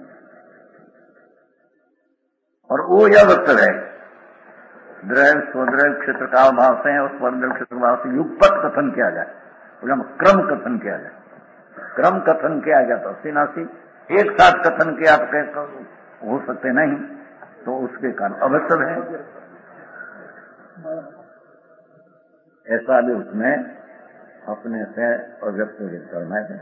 Speaker 2: और वो यह वक्तव्य है द्रव्य स्वद्रव्य क्षेत्र काल भाव से और परद्रव्य क्षेत्र भाव से युगपत कथन किया जाए, क्रम कथन किया जाए, क्रम कथन किया जाए तो अस्सी नास्ती। एक साथ कथन किया तो हो सकते नहीं, तो उसके कारण अवसर है। ऐसा भी उसमें अपने से अव्यक्त करना है।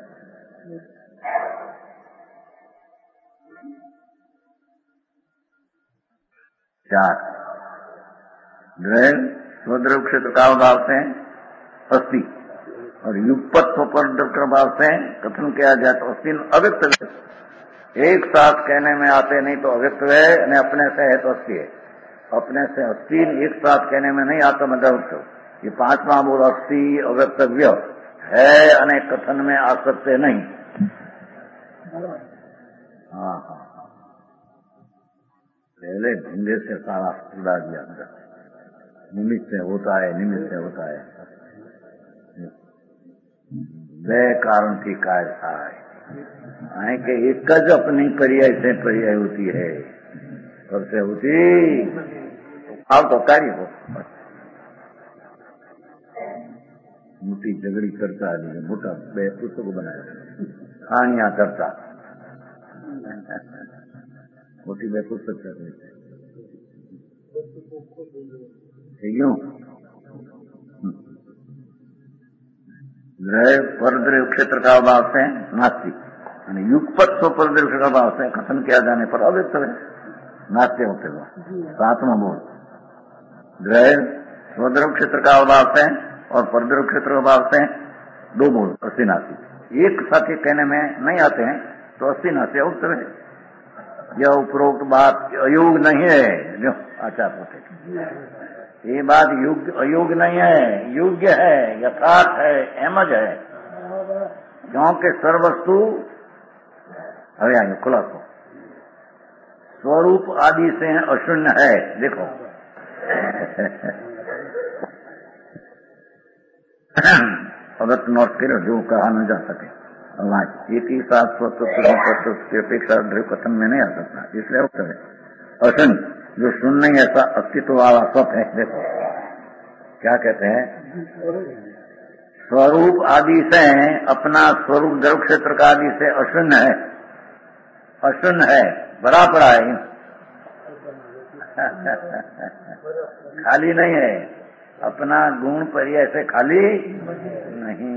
Speaker 2: चार द्रव्य स्वद्रव्य क्षेत्र काल भाव से अस्सी और युगपत्व पर द्रव्य भाव से कथन किया जाए तो अस्सी अव्यक्त। एक साथ कहने में आते नहीं तो अव्यक्त है, अपने से है तो अस्सी है। अपने से अस्सी एक साथ कहने में नहीं आता मतलब ये पांचवा बोल अस्सी अव्यक्तव्य है, अनेक कथन में आ सकते नहीं। हाँ हाँ हाँ पहले ढूंढे से सारा उड़ा दिया, निमित्त से होता है, निमित्त से होता है। બે કારણથી કાળ થાય અહીં કે એક જ अपनी पर्याय से पर्याय होती है कब से होती आओ तो कार्य हो मोटी झगड़ी करता है मोटा બે પુસ્તકો બનાવ્યા કહાનિયા કરતા મોટી બે પુસ્તક થઈ ગયું ग्रह परद्रव्य क्षेत्र का अभाव से नास्तिक यानी युगपत स्व परद्रव्य क्षेत्र का अभाव से कथन किया जाने पर अव्यक्त है नास्ते होते हुए सातवां बोल ग्रह स्वद्रव्य क्षेत्र का अभाव से और परद्रव्य क्षेत्र का अभाव से दो बोल अस्सी नास्तिक एक साथ कहने में नहीं आते हैं तो अस्सी नास्ते उक्त है यह उपरोक्त बात अयोग नहीं है जो आचार होते ये बात योग्य अयोग्य नहीं है योग्य है यथार्थ है एमज है क्योंकि सर्वस्तु अरे आगे खुलासा स्वरूप आदि से अशून्य है देखो अगर नोट करो जो कहा न जा सके एक ही साथ स्वतंत्र की अपेक्षा द्रव्य कथन में नहीं आ सकता इसलिए उत्तर है अशून्य जो शून्य नहीं ऐसा अस्तित्व वाला सत है देखो क्या कहते हैं स्वरूप आदि से अपना स्वरूप द्रव्य क्षेत्र का आदि से अशून्य है अशून्य है भरा पड़ा है खाली नहीं है अपना गुण पर्याय से खाली नहीं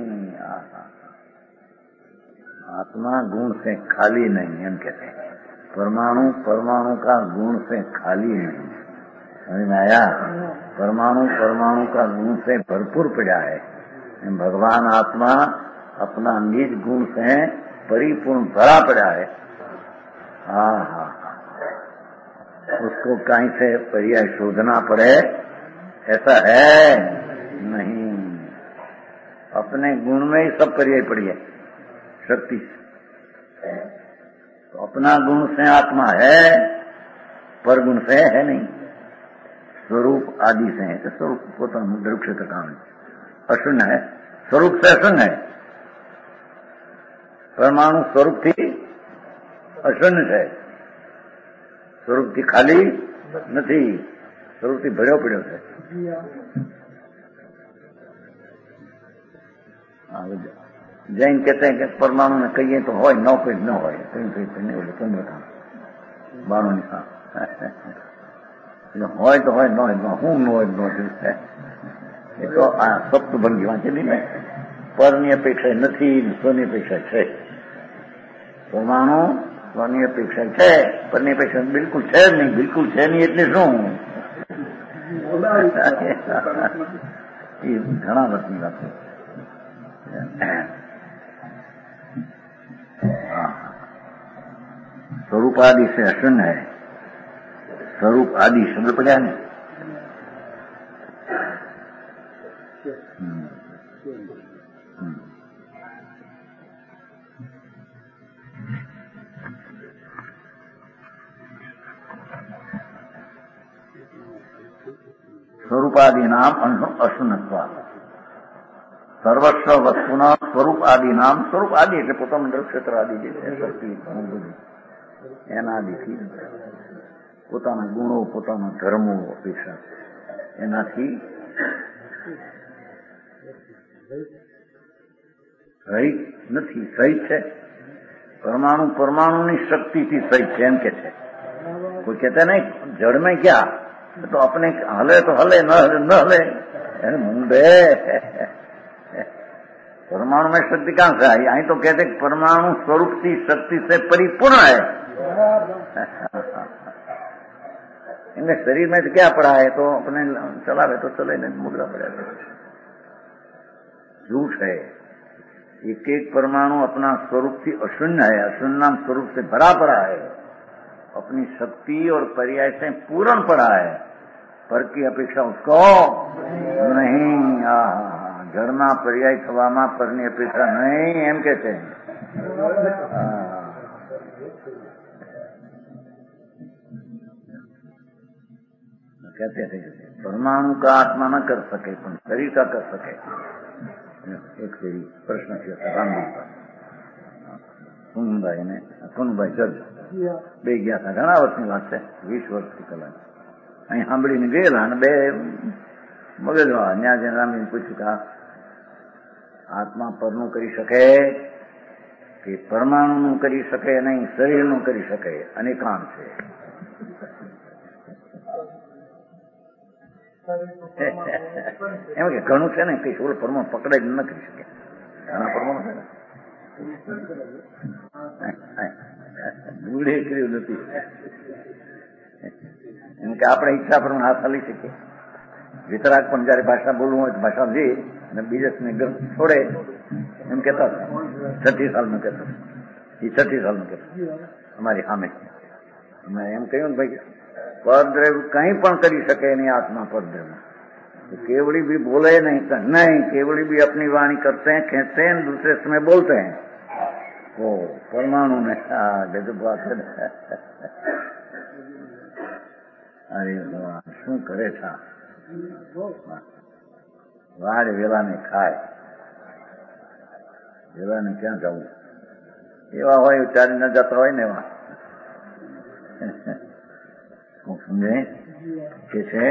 Speaker 2: आत्मा गुण से खाली नहीं हम कहते हैं परमाणु परमाणु का गुण से खाली नहीं समझ में आया परमाणु परमाणु का गुण से भरपूर पड़ा है भगवान आत्मा अपना निज गुण से परिपूर्ण भरा पड़ा है हाँ हाँ उसको कहीं से पर्याय शोधना पड़े ऐसा है नहीं अपने गुण में ही सब पर्याय पड़ी है शक्ति तो अपना गुण से आत्मा है पर गुण से है नहीं स्वरूप आदि से है तो स्वरूप पोता द्रव्य क्षेत्र का अशून्य है स्वरूप से अशून्य है परमाणु स्वरूप थी अशून्य है स्वरूप थी खाली नहीं स्वरूप थी भर्यो पड़ो है जैन कहते हैं कि परमाणु में कहिए तो हो न कोई न हो कहीं कहीं नहीं बोले तुम बता बाणु निशान हो तो हो न हूँ नो नो ये तो सप्त भंगी वांचेली में पરની અપેક્ષા નથી સ્વની અપેક્ષા છે પરમાણુ સ્વની અપેક્ષા છે પરની અપેક્ષા બિલકુલ છે જ નહીં બિલકુલ છે નહીં એટલે શું એ ઘણા વર્ષની વાત છે स्वरूप आदि से अशून्य है स्वरूप आदि शब्द पड़ा नहीं स्वरूपादि नाम अशून्यत्वा सर्वस्व वस्तुना स्वरूप आदि नाम स्वरूप आदि એટલે પોતાનું દ્રવ્ય ક્ષેત્ર આદિ જે છે શક્તિ એના આદિથી પોતાના ગુણો પોતાના ધર્મો અપેક્ષા એનાથી સહિત નથી સહિત છે પરમાણુ પરમાણુની શક્તિથી સહિત છે એમ કે છે કોઈ કહેતા નહીં જળ में क्या तो अपने हले तो हले न न हले मुंडे परमाणु में शक्ति कहां से आई आई तो कहते परमाणु स्वरूप की शक्ति से परिपूर्ण है इनमें शरीर में क्या पड़ा है तो अपने चला रहे तो चले नहीं मुद्रा पड़ा झूठ है एक एक परमाणु अपना स्वरूप से अशून्य है अशून्य स्वरूप से भरा पड़ा है अपनी शक्ति और पर्याय से पूर्ण पड़ा है पर की अपेक्षा उसको नहीं जड़ना पर्याय थवामा पરની अपेक्षा नहीं एम कहते हैं कहते थे परमाणु का आत्मा न कर सके पर शरीर का कर सके એક ફેરી પ્રશ્ન થયો રામજી સોનભાઈ ને સોનભાઈ જજ બે ગયા હતા. ઘણા વર્ષની વાત છે, વીસ વર્ષથી કલાક અહીં સાંભળીને ગયેલા અને બે મગજમાં ત્યાં જઈને રામજીને પૂછ્યું કે આત્મા પરનું કરી શકે કે પરમાણુનું કરી શકે નહીં, શરીરનું કરી શકે, અનેકાંત છે. એમ કે ઘણું છે ને કઈ ઓલો પરમાણુ પકડાય ન કરી શકે, ઘણા પરમાણુ છે ને ભૂલે કર્યું નથી. એમ કે આપણે ઈચ્છા પ્રમાણે હાથ હાલી શકીએ. વિતરાગ પણ જયારે ભાષા બોલવું હોય તો ભાષા લે અને બીજસને ગર્ભ છોડે એમ કેતા છઠ્ઠી સાલનું કહેતો, એ છઠ્ઠી સાલનું કહેતો અમારી સામે. મેં એમ કહ્યું ને ભાઈ પરદ્રવ કઈ પણ કરી શકે નહીં આત્मा परद्रव. केवड़ी भी बोले नहीं नहीं, केवड़ी भी अपनी वाणी करते हैं, खेचते हैं, दूसरे समय बोलते हैं. ओ परमाणु ने गजब बात है. अरे भगवान શું કરે છે વાડ વેલાને ખાય, વેલાને ક્યાં જવું? એવા હોય ચાલી ન જતા હોય ને એવા समझे कैसे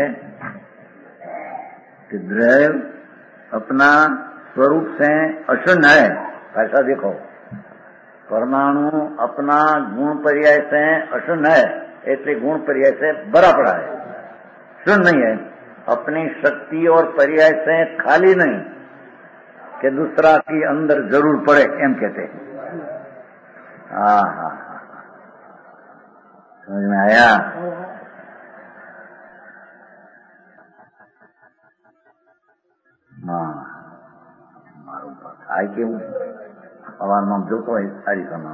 Speaker 2: कि द्रव्य अपना स्वरूप से अशून्य है. ऐसा देखो, परमाणु अपना गुण पर्याय से अशून्य है, इसलिए गुण पर्याय से भरा पड़ा है, शून्य नहीं है. अपनी शक्ति और पर्याय से खाली नहीं कि दूसरा की अंदर जरूर पड़े एम कहते हैं. हाँ हाँ समझ में आया? હા મારું થાય કેવું સવારમાં જોતો હોય સારી સમાન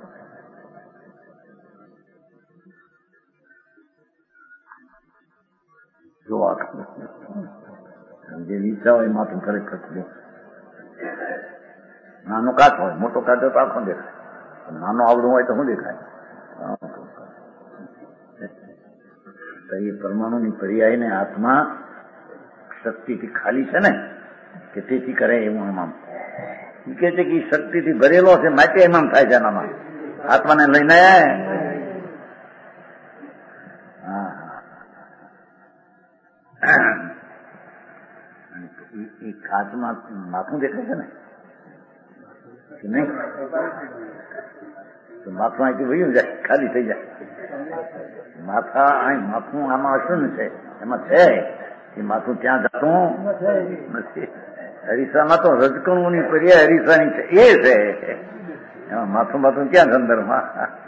Speaker 2: જોવા જે ઈચ્છા હોય માથું ખરેખર નાનો કાચ હોય, મોટો કાચ હોય તો આખો દેખાય, નાનો આવડું હોય તો શું દેખાય? તો એ પરમાણુની પર્યાયને આત્મા શક્તિથી ખાલી છે ને કે તેથી કરે એવું એમાં કે છે કે શક્તિથી ભરેલો છે માટે એમાં થાય છે. એનામાં આત્માને લઈને એ કાચમાં માથું દેખાય છે ને કે નહીં? તો માથું અહીંથી વયું જાય, ખાલી થઈ જાય. માથા અહીં માથું આમાં અશુન્ન છે, એમાં છે એ માથું ત્યાં જતું નથી. હરીસામાં તો રજકણુની પર્યાય હરીસાની છે એ છે, એમાં માથું માથું ક્યાં સંદર્ભમાં?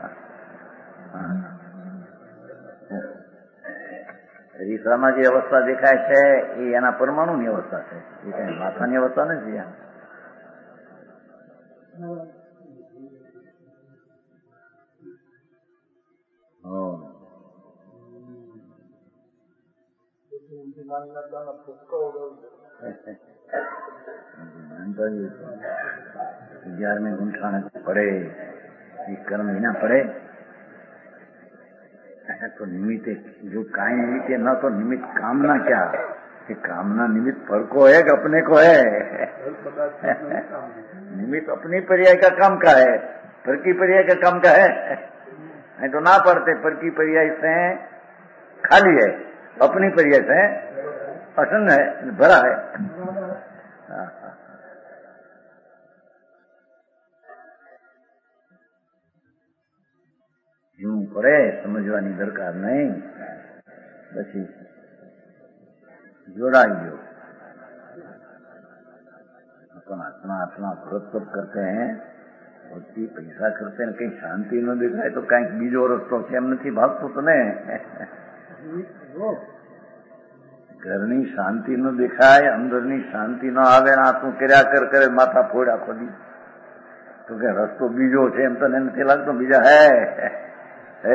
Speaker 2: હરીસામાં જે અવસ્થા દેખાય છે એ એના પરમાણુની અવસ્થા છે, એ કઈ માથાની અવસ્થા નથી. ग्यारहवें गुंठाने पड़े कर्म ही ना पड़े तो निमित्त जो काय निमित्त है ना, तो निमित्त कामना क्या कि कामना निमित्त फल को है कि अपने को है? निमित्त अपनी पर्याय का काम का है, फल की पर्याय का काम का है. नहीं तो ना पढ़ते, फल की पर्याय से खाली है, अपनी पर्याय से अशून्य है, भरा है. यूं પડે સમજવાની દરકાર નહીં. પછી जोड़ाई गयो अपना अपना अपना भरत करते हैं, भक्ति पैसा करते हैं, कहीं शांति न देखाय तो कहीं बीजो रस्तो છે એમ નથી ભાગતો તને? ઘરની શાંતિ ન દેખાય, અંદરની શાંતિ ન આવે, આ તું કર્યા કર કરે માથા ફોડ્યા ખોદી તો કે રસ્તો બીજો છે એમ તને નથી લાગતો? બીજા હે હે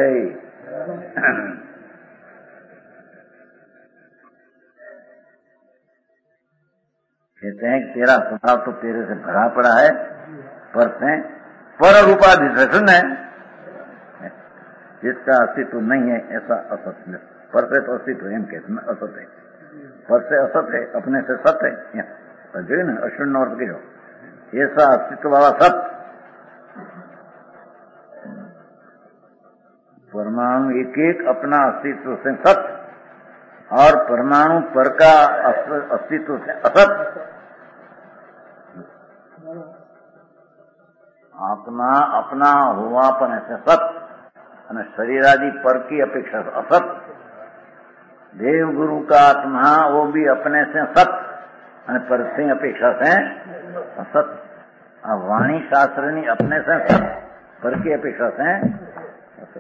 Speaker 2: कहते हैं कि तेरा स्वभाव तो तेरे से भरा पड़ा है, पर से पर उपाधि से सुन है, जिसका अस्तित्व नहीं है ऐसा असत है. पर से तो अस्तित्व एम कहते हैं असत है, पर से असत है, अपने से सत है. जो ने अशून्य अर्थ करो ऐसा अस्तित्व वाला सत परमाणु एक एक अपना अस्तित्व से सत और परमाणु पर का अस्तित्व से असत। आत्मा अपना होवापन से सत અને शरीर आदि पर की अपेक्षा से असत। देव गुरु का आत्मा वो भी अपने से सत અને पर से अपेक्षा से असत। वाणी शास्त्रनी अपने से सत पर की अपेक्षा से असत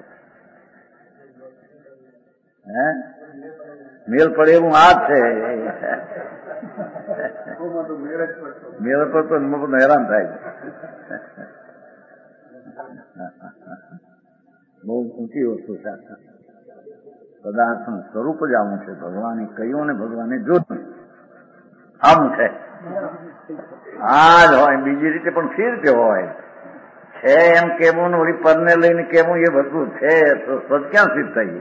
Speaker 2: है। मेल પડે એવું આ છે મેળ પર તો બધું હેરાન થાય બહુ ઊંચી વસ્તુ છે। પદાર્થનું સ્વરૂપ જ આવું છે। ભગવાને કહ્યું ને ભગવાને જોયું આવું છે। આ જ હોય બીજી રીતે પણ સી રીતે હોય છે એમ કેવું ને વળી પરને લઈને કેવું એ વસ્તુ છે તો સદ ક્યાં સિદ્ધ થઈ।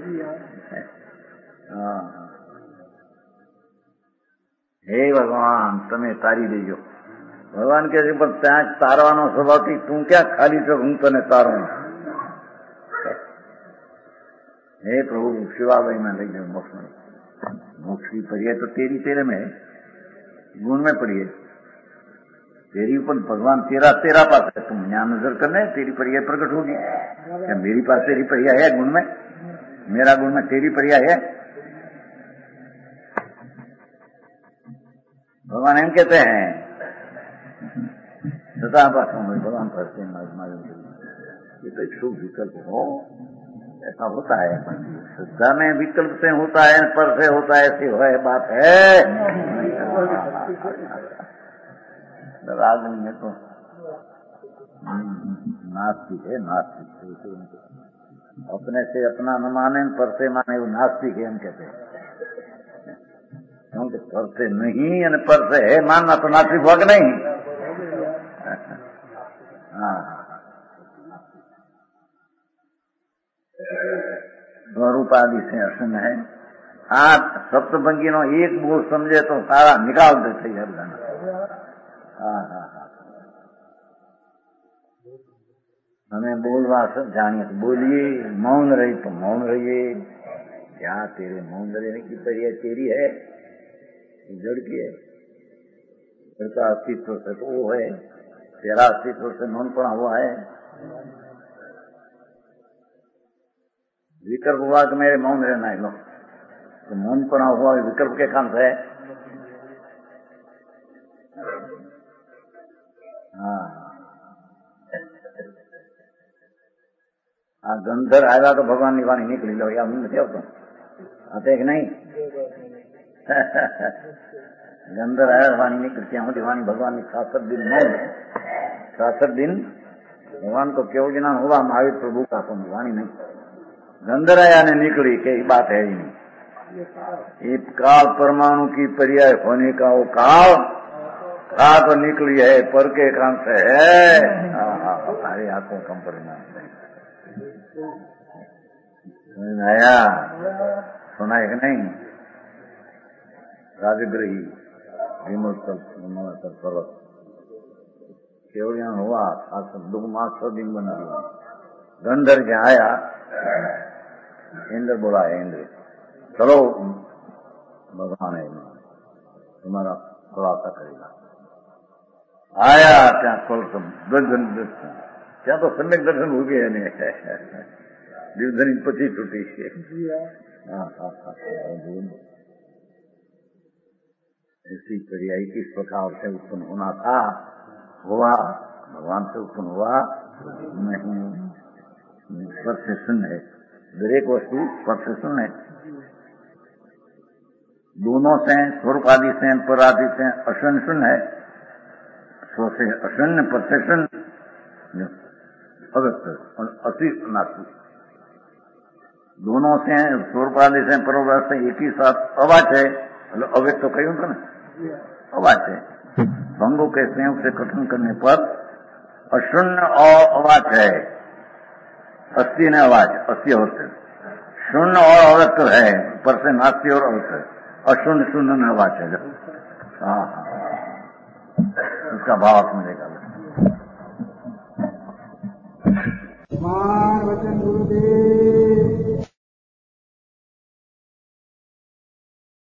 Speaker 2: હે ભગવાન તમે તારી દેજો। ભગવાન કહે છે પણ ત્યાં તારવાનો સ્વભાવથી તું ક્યાં ખાલી છો હું તને તારું। हे प्रभु शिवालय में ले जाओ मोक्ष में। मोक्ष की पढ़िए तो तेरी तेरे में गुण में पढ़िए तेरी ऊपर भगवान तेरा तेरा पास है। तुम यहाँ नजर करने तेरी पढ़िया प्रकट होगी। क्या मेरी पास तेरी पढ़िया है गुण में मेरा गुण में तेरी पढ़िया है। भगवान एम कहते हैं सदा पास भगवान पढ़ते ये तो एक शुभ विकल्प हो ऐसा होता है। श्रद्धा में विकल्प से होता है पर से होता है ऐसी है बात है। रागनी में तो नास्तिक है नास्तिक अपने से अपना न माने पर से माने वो नास्तिक है हम कहते हैं। क्योंकि पर से नहीं और पर से है मानना तो नास्तिक हुआ कि नहीं। हाँ स्वरूप आदि से असन है। आप सप्तभंगी नो एक बोल समझे तो सारा निकाल देते है। हाँ हाँ हाँ हमें बोलवा सब जानिए तो बोलिए मौन रही तो मौन रहिए। क्या तेरे मौन रहने की परिया तेरी है जड़ की है। जड़ का अस्तित्व से तो वो है तेरा अस्तित्व से मौन पड़ा हुआ है। विकल्प हुआ कि मेरे मौन रहना है लो तो मौन पड़ा हुआ विकल्प के काम से। हाँ हाँ गंधर आएगा तो भगवान की वाणी निकली लो या नहीं तो आते कि नहीं। गंधर आया वाणी निकलती हूँ वाणी भगवान की सासठ दिन मौन सासठ दिन भगवान को केवल ज्ञान हुआ महावीर प्रभु का तो वाणी नहीं। गंधराया ने निकली कि बात है ही नहीं। ये काल परमाणु की पर्याय होने का वो काल काल तो निकली है पर के काम से है। हमारी आंखों कम परिणाम आया सुना है कि नहीं। राजगृही विमल पर्वत केवल यहाँ हुआ दो मास सौ दिन बना हुआ। गंधर के आया इंद्र बोला है इंद्र चलो भगवान है तुम्हारा खुलासा करेगा। आया क्या खोल दर्शन क्या तो सम्यक दर्शन हो गए दिवधनी पची छुट्टी ऐसी पर्यायी किस प्रकार से उत्पन्न होना था हुआ भगवान से उत्पन्न हुआ नहीं। पर से शून्य है दरेक वस्तु पर से शून्य है। दोनों से स्वरूप आदि से पर आदि से अशून्य शून्य है। स्व से अशून्य पर से शून्य अव्यक्त और अति नास्तिक। दोनों से स्वरूप आदि से पर से एक ही साथ अवाच है। अव्यक्त तो कहीं होता ना अवाच है। भंगों के संयोग से कथन करने पर अशून्य और अवाच है। अस्थि ने आवाज अस्थि अवस्थ शून्य और अवस्थ है पर से नास्ति और अवस्थ अशून्य शून्य ने आवाज है। हाँ हाँ इसका भाव मिलेगा।
Speaker 3: मान वचन गुरुदेव